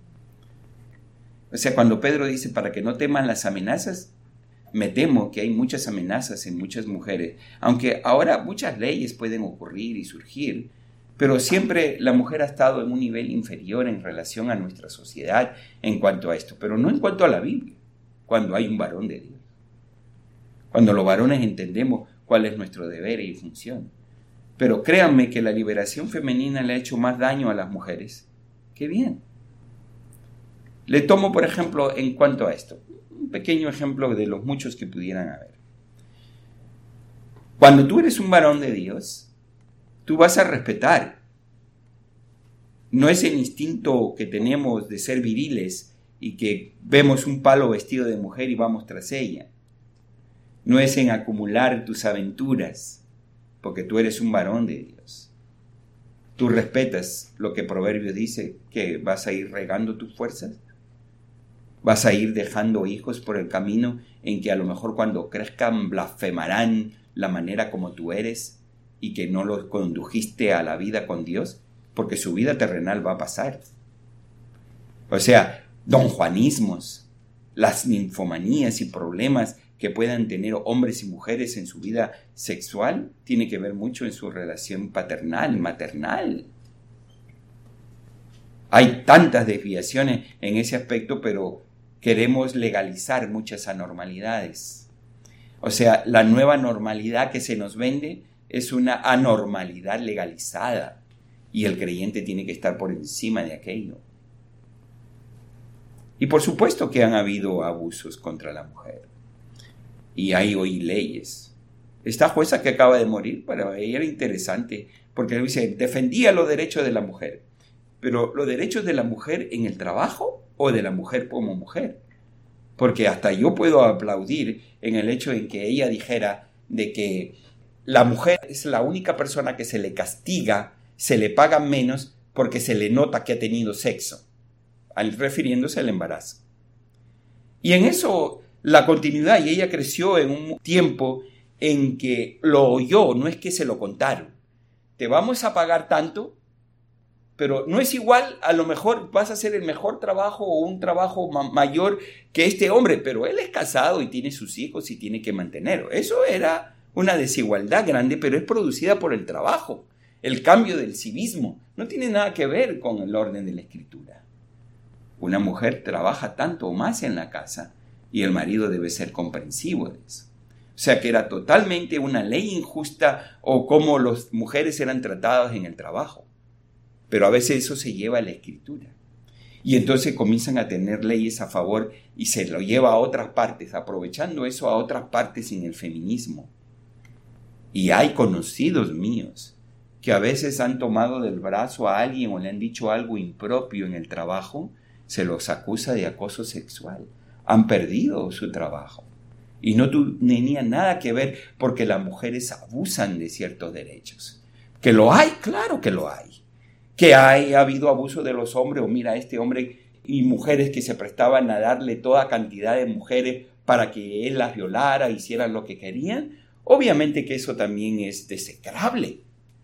S1: O sea, cuando Pedro dice, para que no teman las amenazas, me temo que hay muchas amenazas en muchas mujeres, aunque ahora muchas leyes pueden ocurrir y surgir, pero siempre la mujer ha estado en un nivel inferior en relación a nuestra sociedad en cuanto a esto, pero no en cuanto a la Biblia, cuando hay un varón de Dios. Cuando los varones entendemos cuál es nuestro deber y función. Pero créanme que la liberación femenina le ha hecho más daño a las mujeres que bien. Le tomo, por ejemplo, en cuanto a esto, un pequeño ejemplo de los muchos que pudieran haber. Cuando tú eres un varón de Dios, tú vas a respetar. No es el instinto que tenemos de ser viriles y que vemos un palo vestido de mujer y vamos tras ella. No es en acumular tus aventuras, porque tú eres un varón de Dios. Tú respetas lo que Proverbios dice, que vas a ir regando tus fuerzas. Vas a ir dejando hijos por el camino en que a lo mejor cuando crezcan blasfemarán la manera como tú eres y que no los condujiste a la vida con Dios, porque su vida terrenal va a pasar. O sea, donjuanismos, las ninfomanías y problemas que puedan tener hombres y mujeres en su vida sexual, tiene que ver mucho en su relación paternal, maternal. Hay tantas desviaciones en ese aspecto, pero queremos legalizar muchas anormalidades. O sea, la nueva normalidad que se nos vende es una anormalidad legalizada y el creyente tiene que estar por encima de aquello. Y por supuesto que han habido abusos contra la mujer y hay hoy leyes. Esta jueza que acaba de morir, para ella era interesante porque dice, defendía los derechos de la mujer, pero los derechos de la mujer en el trabajo o de la mujer como mujer. Porque hasta yo puedo aplaudir en el hecho en que ella dijera de que la mujer es la única persona que se le castiga, se le paga menos porque se le nota que ha tenido sexo, refiriéndose al embarazo. Y en eso la continuidad, y ella creció en un tiempo en que lo oyó, no es que se lo contaron. Te vamos a pagar tanto, pero no es igual, a lo mejor vas a hacer el mejor trabajo o un trabajo mayor que este hombre, pero él es casado y tiene sus hijos y tiene que mantenerlo. Eso era una desigualdad grande, pero es producida por el trabajo. El cambio del civismo no tiene nada que ver con el orden de la Escritura. Una mujer trabaja tanto o más en la casa y el marido debe ser comprensivo de eso. O sea que era totalmente una ley injusta o cómo las mujeres eran tratadas en el trabajo. Pero a veces eso se lleva a la Escritura. Y entonces comienzan a tener leyes a favor y se lo lleva a otras partes, aprovechando eso a otras partes en el feminismo. Y hay conocidos míos que a veces han tomado del brazo a alguien o le han dicho algo impropio en el trabajo, se los acusa de acoso sexual. Han perdido su trabajo. Y no tenía nada que ver porque las mujeres abusan de ciertos derechos. ¿Que lo hay? Claro que lo hay. Que ha habido abuso de los hombres, o mira, este hombre y mujeres que se prestaban a darle toda cantidad de mujeres para que él las violara, hicieran lo que querían. Obviamente que eso también es desecrable.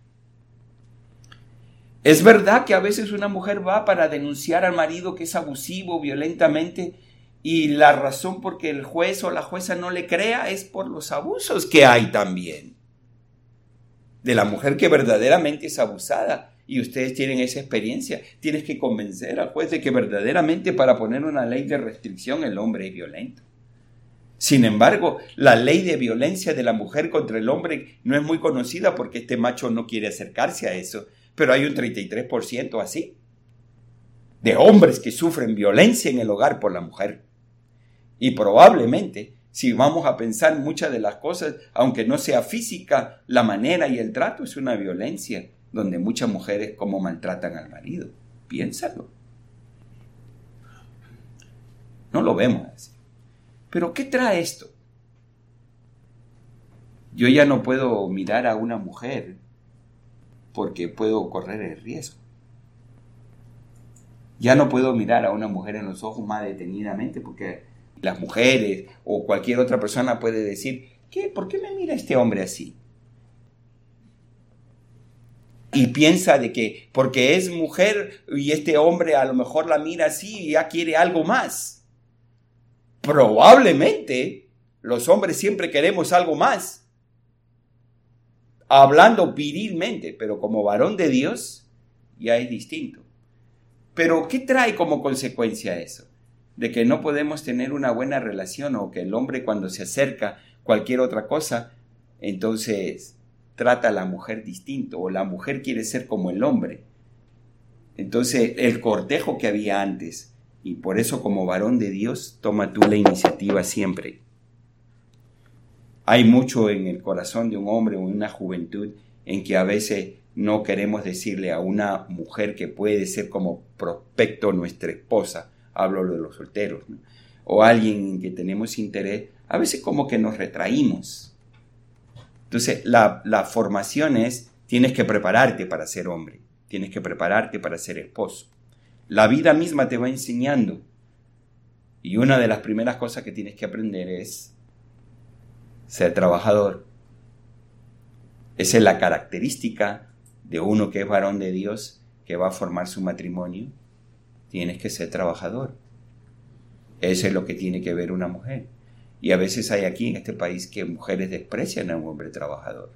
S1: Es verdad que a veces una mujer va para denunciar al marido que es abusivo violentamente y la razón por que el juez o la jueza no le crea es por los abusos que hay también. De la mujer que verdaderamente es abusada. Y ustedes tienen esa experiencia. Tienes que convencer al juez de que verdaderamente para poner una ley de restricción el hombre es violento. Sin embargo, la ley de violencia de la mujer contra el hombre no es muy conocida porque este macho no quiere acercarse a eso. Pero hay un 33% así, de hombres que sufren violencia en el hogar por la mujer. Y probablemente, si vamos a pensar muchas de las cosas, aunque no sea física, la manera y el trato es una violencia donde muchas mujeres como maltratan al marido. Piénsalo. No lo vemos así. Pero ¿qué trae esto? Yo ya no puedo mirar a una mujer porque puedo correr el riesgo. Ya no puedo mirar a una mujer en los ojos más detenidamente porque las mujeres o cualquier otra persona puede decir, ¿por qué me mira este hombre así? Y piensa de que porque es mujer y este hombre a lo mejor la mira así y ya quiere algo más. Probablemente los hombres siempre queremos algo más. Hablando virilmente, pero como varón de Dios ya es distinto. Pero ¿qué trae como consecuencia eso? De que no podemos tener una buena relación o que el hombre cuando se acerca cualquier otra cosa, entonces trata a la mujer distinto o la mujer quiere ser como el hombre. Entonces el cortejo que había antes, y por eso como varón de Dios toma tú la iniciativa siempre. Hay mucho en el corazón de un hombre o en una juventud en que a veces no queremos decirle a una mujer que puede ser como prospecto nuestra esposa, hablo de los solteros, ¿no? O alguien en que tenemos interés, a veces como que nos retraímos. Entonces la formación es, tienes que prepararte para ser hombre, tienes que prepararte para ser esposo. La vida misma te va enseñando. Y una de las primeras cosas que tienes que aprender es ser trabajador. Esa es la característica de uno que es varón de Dios, que va a formar su matrimonio. Tienes que ser trabajador. Eso es lo que tiene que ver una mujer. Y a veces hay aquí en este país que mujeres desprecian a un hombre trabajador.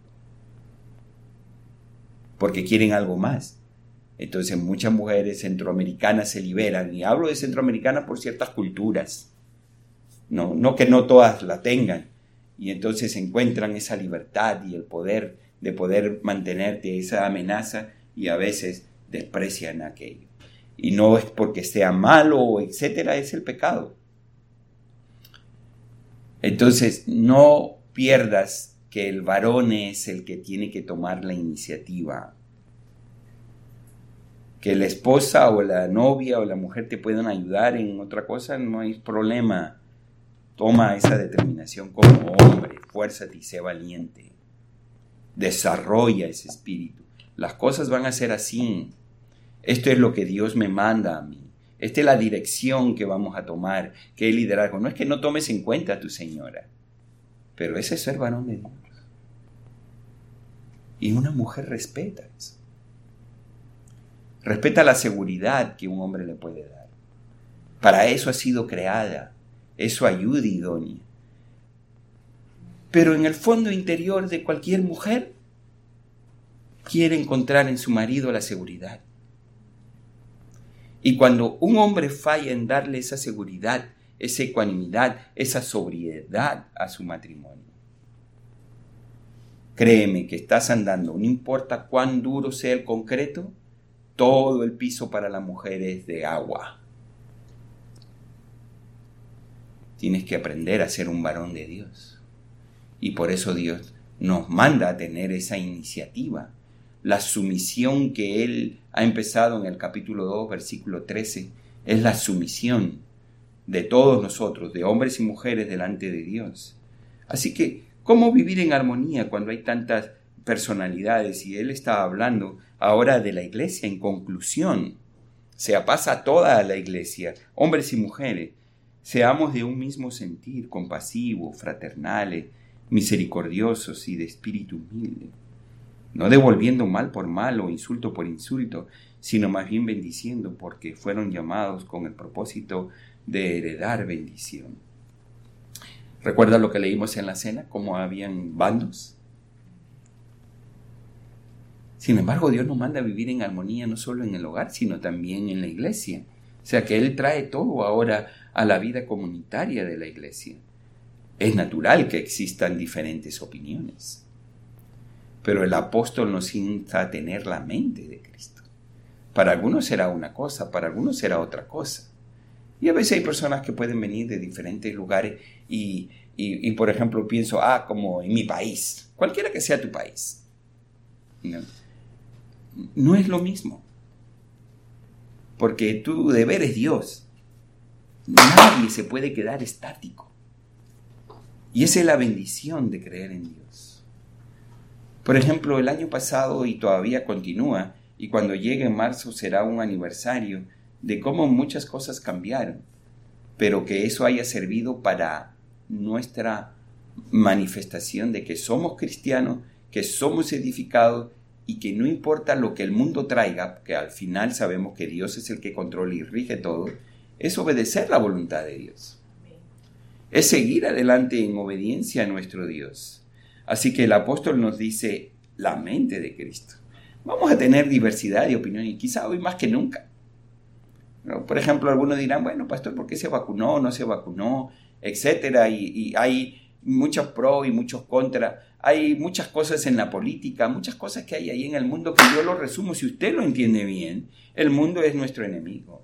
S1: Porque quieren algo más. Entonces muchas mujeres centroamericanas se liberan. Y hablo de centroamericanas por ciertas culturas. No que no todas la tengan. Y entonces encuentran esa libertad y el poder de poder mantenerte esa amenaza y a veces desprecian aquello. Y no es porque sea malo, etcétera, es el pecado. Entonces no pierdas que el varón es el que tiene que tomar la iniciativa. Que la esposa o la novia o la mujer te puedan ayudar en otra cosa, no hay problema. Toma esa determinación como hombre, fuérzate y sé valiente. Desarrolla ese espíritu. Las cosas van a ser así. Esto es lo que Dios me manda a mí. Esta es la dirección que vamos a tomar, que es liderazgo. No es que no tomes en cuenta a tu señora, pero ese es ser varón de Dios. Y una mujer respeta eso. Respeta la seguridad que un hombre le puede dar. Para eso ha sido creada. Es su ayuda idónea. Pero en el fondo interior de cualquier mujer quiere encontrar en su marido la seguridad. Y cuando un hombre falla en darle esa seguridad, esa ecuanimidad, esa sobriedad a su matrimonio, créeme que estás andando, no importa cuán duro sea el concreto, todo el piso para la mujer es de agua. Tienes que aprender a ser un varón de Dios. Y por eso Dios nos manda a tener esa iniciativa. La sumisión que Él ha empezado en el capítulo 2, versículo 13, es la sumisión de todos nosotros, de hombres y mujeres delante de Dios. Así que, ¿cómo vivir en armonía cuando hay tantas personalidades? Y Él está hablando ahora de la iglesia en conclusión. Se pasa a toda la iglesia, hombres y mujeres. Seamos de un mismo sentir, compasivos, fraternales, misericordiosos y de espíritu humilde. No devolviendo mal por mal o insulto por insulto, sino más bien bendiciendo, porque fueron llamados con el propósito de heredar bendición. ¿Recuerda lo que leímos en la cena? ¿Cómo habían bandos? Sin embargo, Dios nos manda a vivir en armonía no solo en el hogar, sino también en la iglesia. O sea que Él trae todo ahora a la vida comunitaria de la iglesia. Es natural que existan diferentes opiniones. Pero el apóstol nos insta a tener la mente de Cristo. Para algunos será una cosa, para algunos será otra cosa. Y a veces hay personas que pueden venir de diferentes lugares y por ejemplo, pienso, como en mi país, cualquiera que sea tu país. No es lo mismo. Porque tu deber es Dios. Nadie se puede quedar estático. Y esa es la bendición de creer en Dios. Por ejemplo, el año pasado y todavía continúa, y cuando llegue en marzo será un aniversario de cómo muchas cosas cambiaron, pero que eso haya servido para nuestra manifestación de que somos cristianos, que somos edificados y que no importa lo que el mundo traiga, que al final sabemos que Dios es el que controla y rige todo, es obedecer la voluntad de Dios. Es seguir adelante en obediencia a nuestro Dios. Así que el apóstol nos dice la mente de Cristo. Vamos a tener diversidad de opiniones, quizá hoy más que nunca. ¿No? Por ejemplo, algunos dirán, bueno, pastor, ¿por qué se vacunó, no se vacunó, etcétera? Y hay muchos pros y muchos contra. Hay muchas cosas en la política, muchas cosas que hay ahí en el mundo que yo lo resumo. Si usted lo entiende bien, el mundo es nuestro enemigo.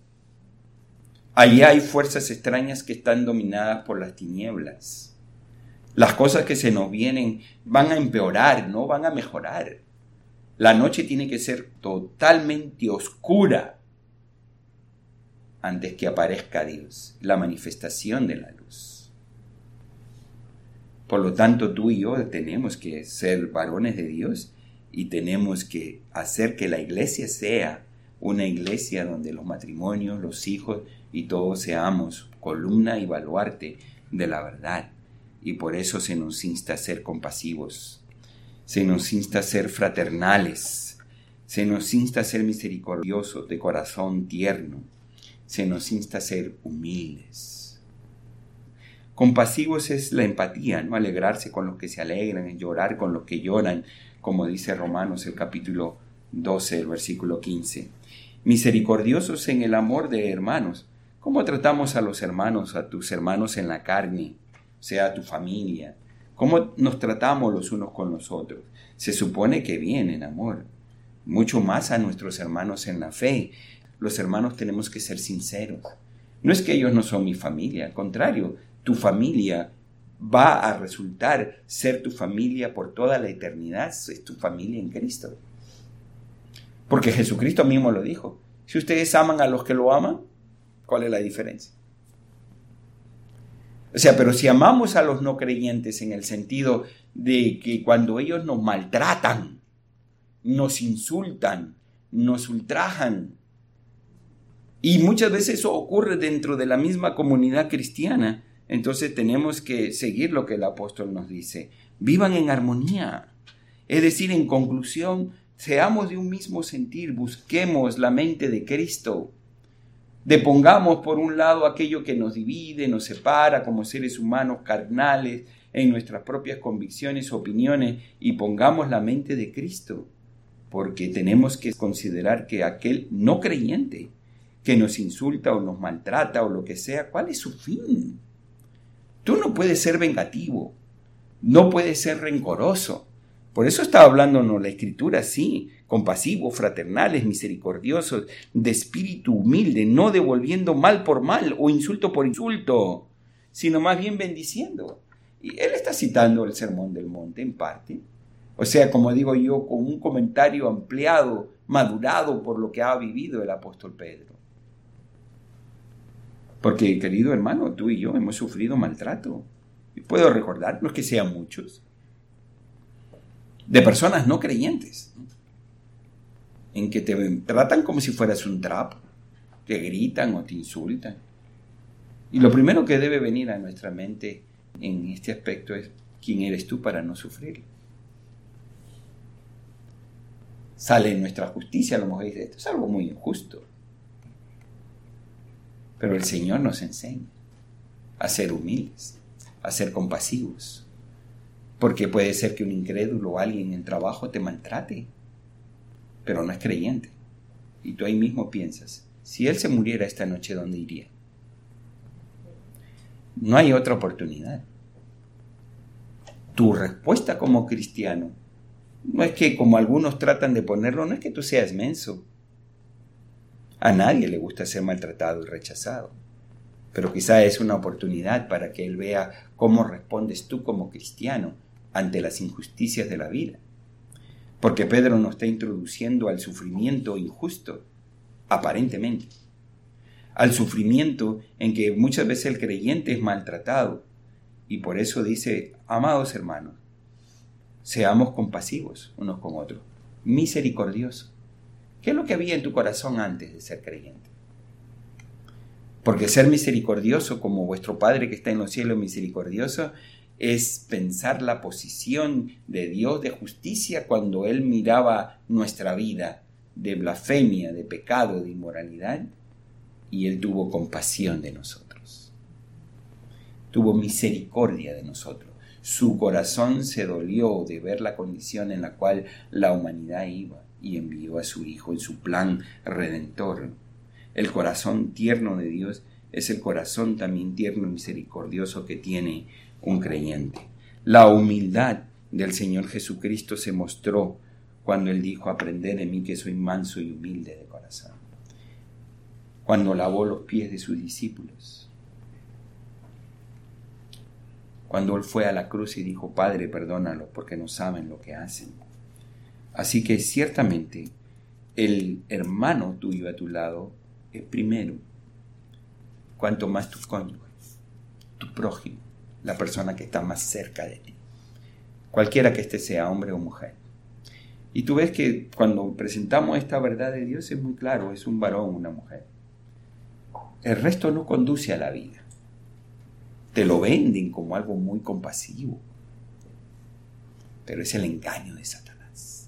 S1: Allí hay fuerzas extrañas que están dominadas por las tinieblas. Las cosas que se nos vienen van a empeorar, no van a mejorar. La noche tiene que ser totalmente oscura antes que aparezca Dios, la manifestación de la luz. Por lo tanto, tú y yo tenemos que ser varones de Dios y tenemos que hacer que la iglesia sea una iglesia donde los matrimonios, los hijos y todos seamos columna y baluarte de la verdad. Y por eso se nos insta a ser compasivos, se nos insta a ser fraternales, se nos insta a ser misericordiosos, de corazón tierno, se nos insta a ser humildes. Compasivos es la empatía, ¿no? Alegrarse con los que se alegran, llorar con los que lloran, como dice Romanos el capítulo 12, el versículo 15. Misericordiosos en el amor de hermanos. ¿Cómo tratamos a los hermanos, a tus hermanos en la carne, o sea, a tu familia? ¿Cómo nos tratamos los unos con los otros? Se supone que bien, en amor. Mucho más a nuestros hermanos en la fe. Los hermanos tenemos que ser sinceros. No es que ellos no son mi familia, al contrario, tu familia va a resultar ser tu familia por toda la eternidad, es tu familia en Cristo. Porque Jesucristo mismo lo dijo. Si ustedes aman a los que lo aman, ¿cuál es la diferencia? O sea, pero si amamos a los no creyentes en el sentido de que cuando ellos nos maltratan, nos insultan, nos ultrajan, y muchas veces eso ocurre dentro de la misma comunidad cristiana, entonces tenemos que seguir lo que el apóstol nos dice. Vivan en armonía. Es decir, en conclusión, seamos de un mismo sentir, busquemos la mente de Cristo. Depongamos por un lado aquello que nos divide, nos separa como seres humanos carnales en nuestras propias convicciones, opiniones, y pongamos la mente de Cristo. Porque tenemos que considerar que aquel no creyente que nos insulta o nos maltrata o lo que sea, ¿cuál es su fin? Tú no puedes ser vengativo, no puedes ser rencoroso. Por eso está hablándonos la Escritura así, compasivos, fraternales, misericordiosos, de espíritu humilde, no devolviendo mal por mal o insulto por insulto, sino más bien bendiciendo. Y él está citando el Sermón del Monte en parte. O sea, como digo yo, con un comentario ampliado, madurado por lo que ha vivido el apóstol Pedro. Porque, querido hermano, tú y yo hemos sufrido maltrato. Y puedo recordar, no es que sean muchos, de personas no creyentes, ¿no? En que te tratan como si fueras un trapo, te gritan o te insultan. Y lo primero que debe venir a nuestra mente en este aspecto es, ¿quién eres tú para no sufrir? Sale en nuestra justicia, a lo mejor dice, esto es algo muy injusto. Pero el Señor nos enseña a ser humildes, a ser compasivos. Porque puede ser que un incrédulo o alguien en trabajo te maltrate, pero no es creyente. Y tú ahí mismo piensas, si él se muriera esta noche, ¿dónde iría? No hay otra oportunidad. Tu respuesta como cristiano no es que, como algunos tratan de ponerlo, no es que tú seas menso. A nadie le gusta ser maltratado y rechazado. Pero quizá es una oportunidad para que él vea cómo respondes tú como cristiano ante las injusticias de la vida. Porque Pedro nos está introduciendo al sufrimiento injusto, aparentemente. Al sufrimiento en que muchas veces el creyente es maltratado. Y por eso dice, amados hermanos, Seamos compasivos unos con otros, misericordiosos. ¿Qué es lo que había en tu corazón antes de ser creyente? Porque ser misericordioso, como vuestro Padre que está en los cielos misericordioso, es pensar la posición de Dios de justicia cuando Él miraba nuestra vida de blasfemia, de pecado, de inmoralidad, y Él tuvo compasión de nosotros. Tuvo misericordia de nosotros. Su corazón se dolió de ver la condición en la cual la humanidad iba y envió a su Hijo en su plan redentor. El corazón tierno de Dios es el corazón también tierno y misericordioso que tiene un creyente. La humildad del Señor Jesucristo se mostró cuando Él dijo: aprended de mí que soy manso y humilde de corazón. Cuando lavó los pies de sus discípulos. Cuando Él fue a la cruz y dijo: Padre, perdónalos porque no saben lo que hacen. Así que ciertamente el hermano tuyo a tu lado es primero, cuanto más tu cónyuge, tu prójimo, la persona que está más cerca de ti, cualquiera que éste sea, hombre o mujer. Y tú ves que cuando presentamos esta verdad de Dios es muy claro, es un varón, una mujer. El resto no conduce a la vida. Te lo venden como algo muy compasivo, pero es el engaño de Satanás.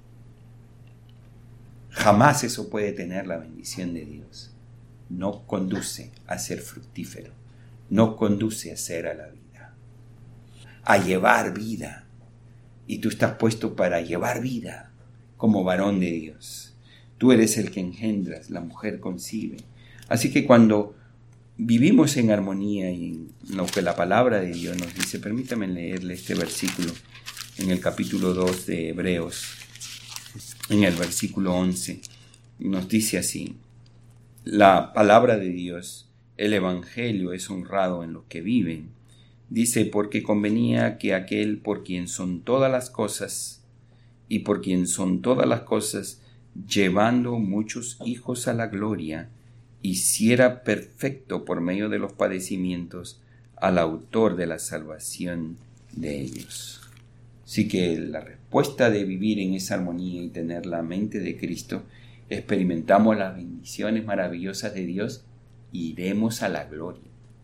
S1: Jamás eso puede tener la bendición de Dios. No conduce a ser fructífero, no conduce a ser a la vida, a llevar vida. Y tú estás puesto para llevar vida como varón de Dios. Tú eres el que engendras, la mujer concibe. Así que cuando vivimos en armonía y en lo que la palabra de Dios nos dice, permítame leerle este versículo en el capítulo 2 de Hebreos, en el versículo 11, nos dice así: la palabra de Dios, el evangelio es honrado en los que viven. Dice: porque convenía que aquel por quien son todas las cosas y por quien son todas las cosas, llevando muchos hijos a la gloria, hiciera perfecto por medio de los padecimientos al autor de la salvación de ellos. Así que la respuesta de vivir en esa armonía y tener la mente de Cristo, experimentamos las bendiciones maravillosas de Dios y iremos a la gloria.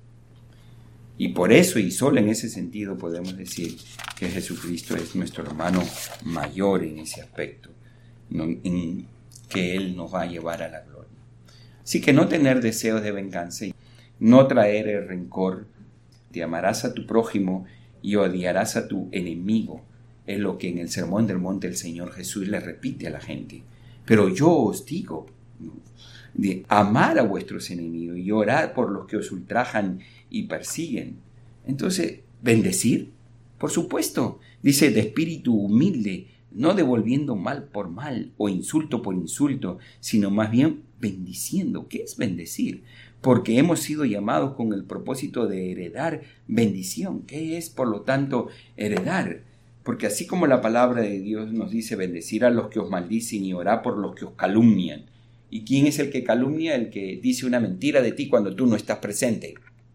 S1: Y por eso y solo en ese sentido podemos decir que Jesucristo es nuestro hermano mayor en ese aspecto, en que Él nos va a llevar a la gloria. Así que no tener deseos de venganza, no traer el rencor, te amarás a tu prójimo y odiarás a tu enemigo, es lo que en el Sermón del Monte el Señor Jesús le repite a la gente. Pero yo os digo de amar a vuestros enemigos y orar por los que os ultrajan y persiguen. Entonces, bendecir, por supuesto, dice, de espíritu humilde, no devolviendo mal por mal o insulto por insulto, sino más bien bendiciendo. ¿Qué es bendecir? Porque hemos sido llamados con el propósito de heredar bendición. ¿Qué es, por lo tanto, heredar? Porque así como la palabra de Dios nos dice bendecir a los que os maldicen y orar por los que os calumnian. ¿Y quién es el que calumnia? El que dice una mentira de ti cuando tú no estás presente.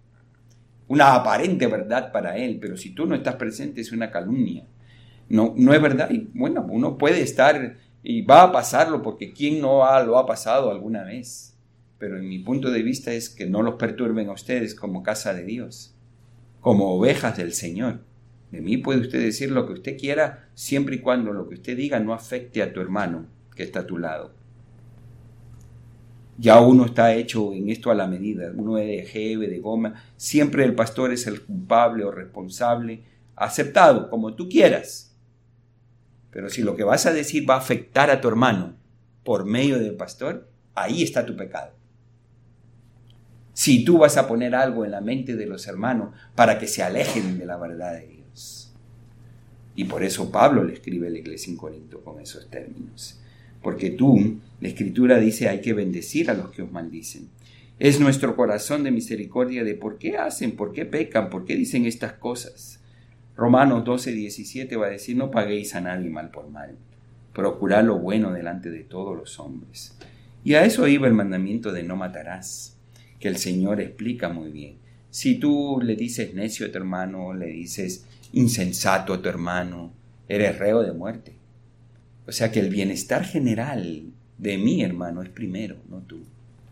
S1: Una aparente verdad para él, pero si tú no estás presente es una calumnia. No es verdad. Y bueno, uno puede estar y va a pasarlo porque ¿quién no lo ha pasado alguna vez? Pero en mi punto de vista es que no los perturben a ustedes como casa de Dios, como ovejas del Señor. De mí puede usted decir lo que usted quiera, siempre y cuando lo que usted diga no afecte a tu hermano que está a tu lado. Ya uno está hecho en esto a la medida, uno es de jeve, de goma, siempre el pastor es el culpable o responsable, aceptado, como tú quieras. Pero si lo que vas a decir va a afectar a tu hermano por medio del pastor, ahí está tu pecado. Si tú vas a poner algo en la mente de los hermanos para que se alejen de la verdad de Dios. Y por eso Pablo le escribe a la iglesia en Corinto con esos términos. Porque la Escritura dice, hay que bendecir a los que os maldicen. Es nuestro corazón de misericordia de por qué hacen, por qué pecan, por qué dicen estas cosas. Romanos 12:17 va a decir, no paguéis a nadie mal por mal. Procurad lo bueno delante de todos los hombres. Y a eso iba el mandamiento de no matarás, que el Señor explica muy bien. Si tú le dices necio a tu hermano, le dices insensato a tu hermano, eres reo de muerte. O sea que el bienestar general de mi hermano es primero, no tú.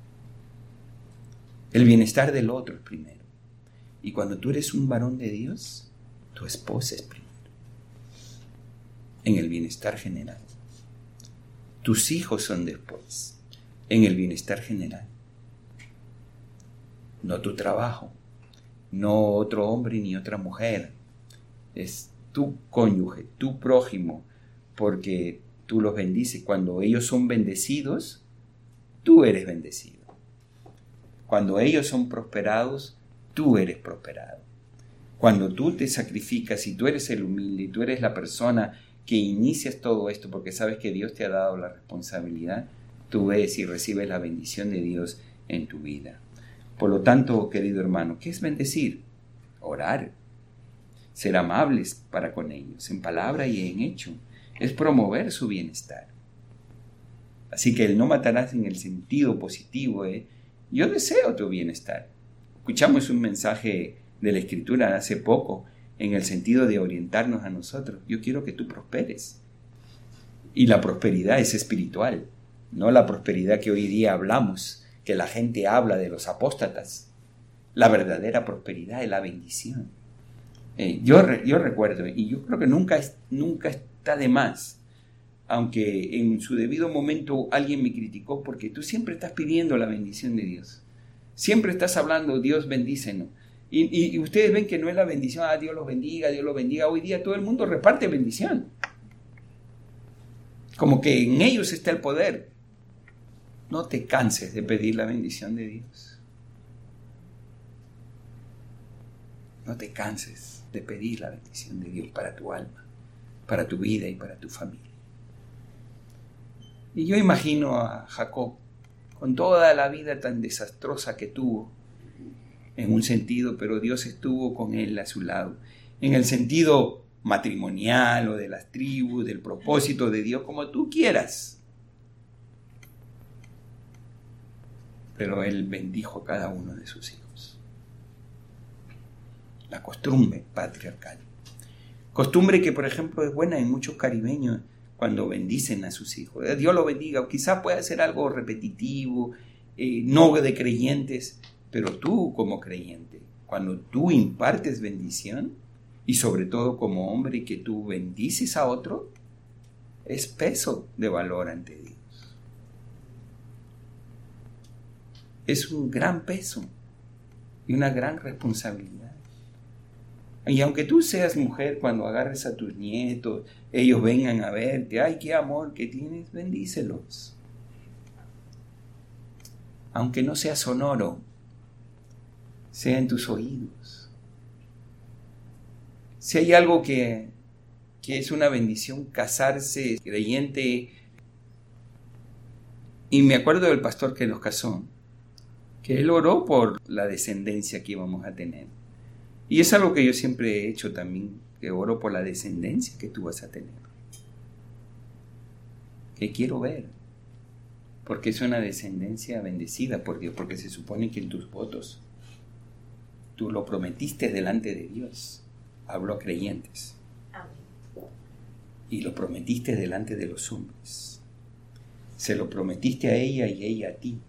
S1: El bienestar del otro es primero. Y cuando tú eres un varón de Dios, tu esposa es primero. En el bienestar general. Tus hijos son después. En el bienestar general. No tu trabajo. No otro hombre ni otra mujer. Es tu cónyuge, tu prójimo, porque tú los bendices. Cuando ellos son bendecidos, tú eres bendecido. Cuando ellos son prosperados, tú eres prosperado. Cuando tú te sacrificas y tú eres el humilde y tú eres la persona que inicias todo esto porque sabes que Dios te ha dado la responsabilidad, tú ves y recibes la bendición de Dios en tu vida. Por lo tanto, querido hermano, ¿qué es bendecir? Orar. Ser amables para con ellos, en palabra y en hecho. Es promover su bienestar. Así que el no matarás en el sentido positivo, yo deseo tu bienestar. Escuchamos un mensaje de la Escritura hace poco en el sentido de orientarnos a nosotros. Yo quiero que tú prosperes. Y la prosperidad es espiritual, no la prosperidad que hoy día hablamos, que la gente habla de los apóstatas. La verdadera prosperidad es la bendición. Yo recuerdo, y yo creo que nunca está de más, aunque en su debido momento alguien me criticó, porque tú siempre estás pidiendo la bendición de Dios. Siempre estás hablando, Dios bendícenos. Y ustedes ven que no es la bendición, Dios los bendiga, Dios los bendiga. Hoy día todo el mundo reparte bendición. Como que en ellos está el poder. No te canses de pedir la bendición de Dios. No te canses de pedir la bendición de Dios para tu alma, para tu vida y para tu familia. Y yo imagino a Jacob con toda la vida tan desastrosa que tuvo, en un sentido, pero Dios estuvo con él a su lado, en el sentido matrimonial o de las tribus, del propósito de Dios, como tú quieras. Pero él bendijo a cada uno de sus hijos. La costumbre patriarcal. Costumbre que, por ejemplo, es buena en muchos caribeños cuando bendicen a sus hijos. Dios lo bendiga, o quizás pueda ser algo repetitivo, no de creyentes, pero tú como creyente, cuando tú impartes bendición, y sobre todo como hombre que tú bendices a otro, es peso de valor ante Dios. Es un gran peso y una gran responsabilidad. Y aunque tú seas mujer, cuando agarres a tus nietos, ellos vengan a verte, ¡ay, qué amor que tienes! Bendícelos. Aunque no sea sonoro, sea en tus oídos. Si hay algo que es una bendición, casarse creyente. Y me acuerdo del pastor que nos casó, que él oró por la descendencia que íbamos a tener. Y es algo que yo siempre he hecho también, que oro por la descendencia que tú vas a tener. Que quiero ver. Porque es una descendencia bendecida por Dios, porque se supone que en tus votos tú lo prometiste delante de Dios. Hablo a creyentes.
S2: Amén.
S1: Y lo prometiste delante de los hombres. Se lo prometiste a ella y ella a ti.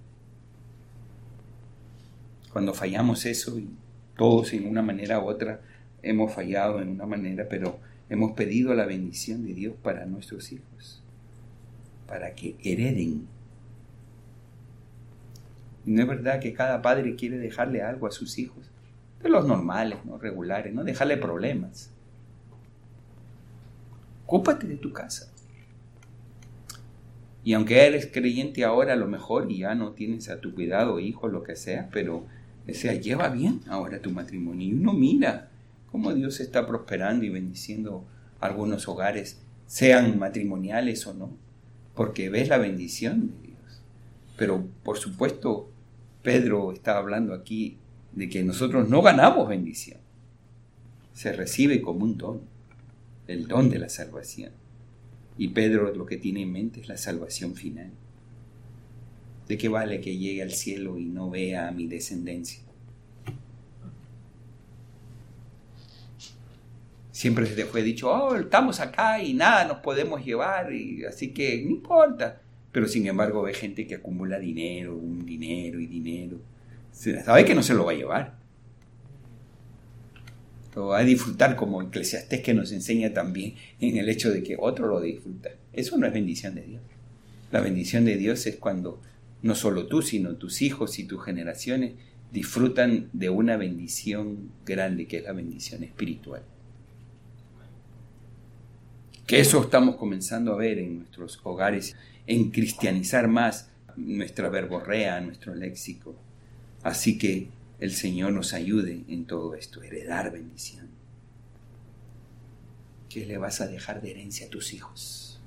S1: Cuando fallamos eso, y todos en una manera u otra hemos fallado en una manera, pero hemos pedido la bendición de Dios para nuestros hijos, para que hereden. Y no es verdad que cada padre quiere dejarle algo a sus hijos, de los normales, no regulares, no dejarle problemas. Ocúpate de tu casa. Y aunque eres creyente ahora a lo mejor y ya no tienes a tu cuidado hijos, lo que sea, pero lleva bien ahora tu matrimonio. Y uno mira cómo Dios está prosperando y bendiciendo algunos hogares, sean matrimoniales o no, porque ves la bendición de Dios. Pero por supuesto, Pedro está hablando aquí de que nosotros no ganamos bendición. Se recibe como un don, el don de la salvación. Y Pedro lo que tiene en mente es la salvación final. ¿De qué vale que llegue al cielo y no vea a mi descendencia? Siempre se te fue dicho, oh, estamos acá y nada nos podemos llevar, y así que no importa. Pero sin embargo ve gente que acumula dinero, un dinero y dinero. Sabe que no se lo va a llevar. Lo va a disfrutar, como Eclesiastés, que nos enseña también en el hecho de que otro lo disfruta. Eso no es bendición de Dios. La bendición de Dios es cuando no solo tú, sino tus hijos y tus generaciones disfrutan de una bendición grande, que es la bendición espiritual. Que eso estamos comenzando a ver en nuestros hogares, en cristianizar más nuestra verborrea, nuestro léxico. Así que el Señor nos ayude en todo esto, heredar bendición. ¿Qué le vas a dejar de herencia a tus hijos?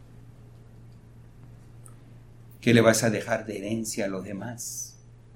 S1: ¿Qué le vas a dejar de herencia a los demás?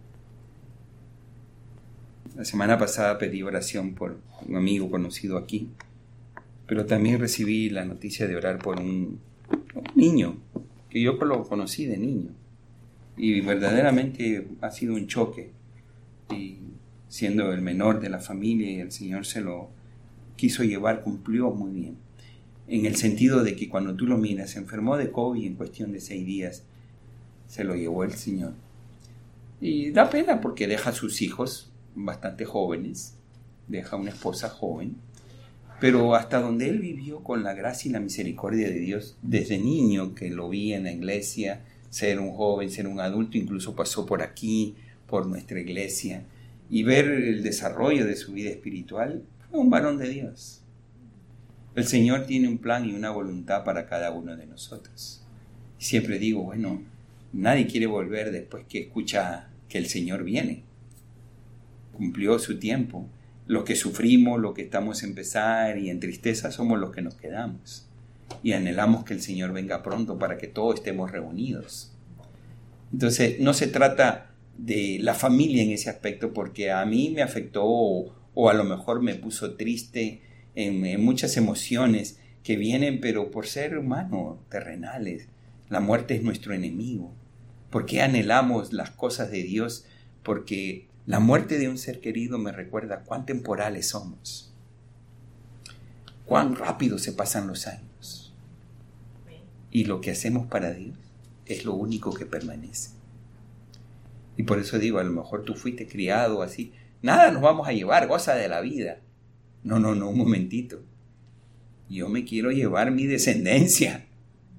S1: La semana pasada pedí oración por un amigo conocido aquí, pero también recibí la noticia de orar por un niño, que yo lo conocí de niño, y verdaderamente ha sido un choque, y siendo el menor de la familia, y el Señor se lo quiso llevar, cumplió muy bien, en el sentido de que cuando tú lo miras, se enfermó de COVID en cuestión de 6 días, se lo llevó el Señor. Y da pena porque deja a sus hijos bastante jóvenes, deja una esposa joven, pero hasta donde él vivió con la gracia y la misericordia de Dios, desde niño que lo vi en la iglesia, ser un joven, ser un adulto, incluso pasó por aquí, por nuestra iglesia, y ver el desarrollo de su vida espiritual, fue un varón de Dios. El Señor tiene un plan y una voluntad para cada uno de nosotros. Y siempre digo, bueno, nadie quiere volver después que escucha que el Señor viene. Cumplió su tiempo. Los que sufrimos, los que estamos en pesar y en tristeza, somos los que nos quedamos. Y anhelamos que el Señor venga pronto para que todos estemos reunidos. Entonces, no se trata de la familia en ese aspecto, porque a mí me afectó o a lo mejor me puso triste en muchas emociones que vienen, pero por ser humanos, terrenales. La muerte es nuestro enemigo. ¿Por qué anhelamos las cosas de Dios? Porque la muerte de un ser querido me recuerda cuán temporales somos, cuán rápido se pasan los años. Y lo que hacemos para Dios es lo único que permanece. Y por eso digo, a lo mejor tú fuiste criado así, nada nos vamos a llevar, goza de la vida. No, un momentito. Yo me quiero llevar mi descendencia.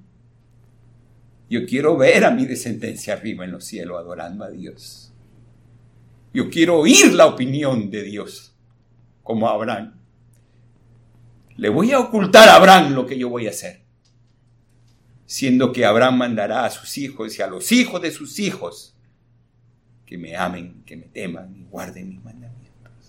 S1: Yo quiero ver a mi descendencia arriba en los cielos adorando a Dios. Yo quiero oír la opinión de Dios, como a Abraham. Le voy a ocultar a Abraham lo que yo voy a hacer, siendo que Abraham mandará a sus hijos y a los hijos de sus hijos que me amen, que me teman y guarden mis mandamientos.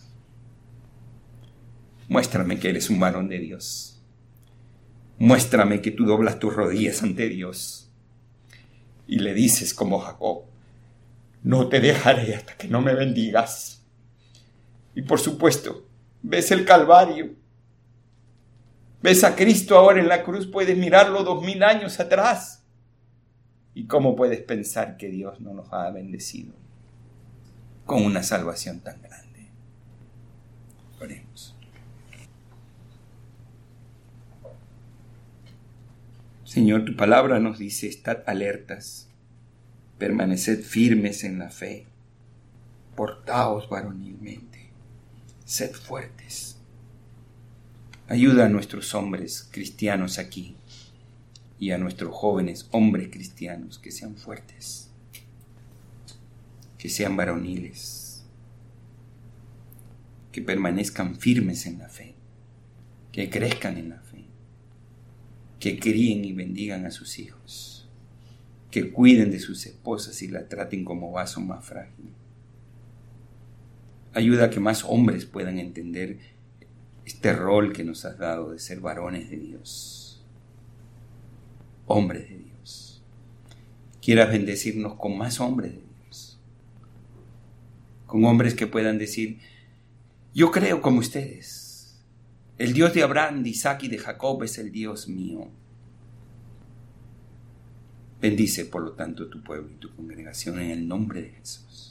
S1: Muéstrame que eres un varón de Dios. Muéstrame que tú doblas tus rodillas ante Dios y le dices como Jacob, no te dejaré hasta que no me bendigas. Y por supuesto, ves el Calvario, ves a Cristo ahora en la cruz, puedes mirarlo 2000 años atrás. ¿Y cómo puedes pensar que Dios no nos ha bendecido con una salvación tan grande? Oremos. Señor, tu palabra nos dice, estad alertas, permaneced firmes en la fe, portaos varonilmente, sed fuertes. Ayuda a nuestros hombres cristianos aquí y a nuestros jóvenes hombres cristianos que sean fuertes, que sean varoniles, que permanezcan firmes en la fe, que crezcan en la fe, que críen y bendigan a sus hijos, que cuiden de sus esposas y las traten como vaso más frágil. Ayuda a que más hombres puedan entender este rol que nos has dado de ser varones de Dios, hombres de Dios. Quieras bendecirnos con más hombres de Dios, con hombres que puedan decir, yo creo como ustedes. El Dios de Abraham, de Isaac y de Jacob es el Dios mío. Bendice, por lo tanto, tu pueblo y tu congregación en el nombre de Jesús.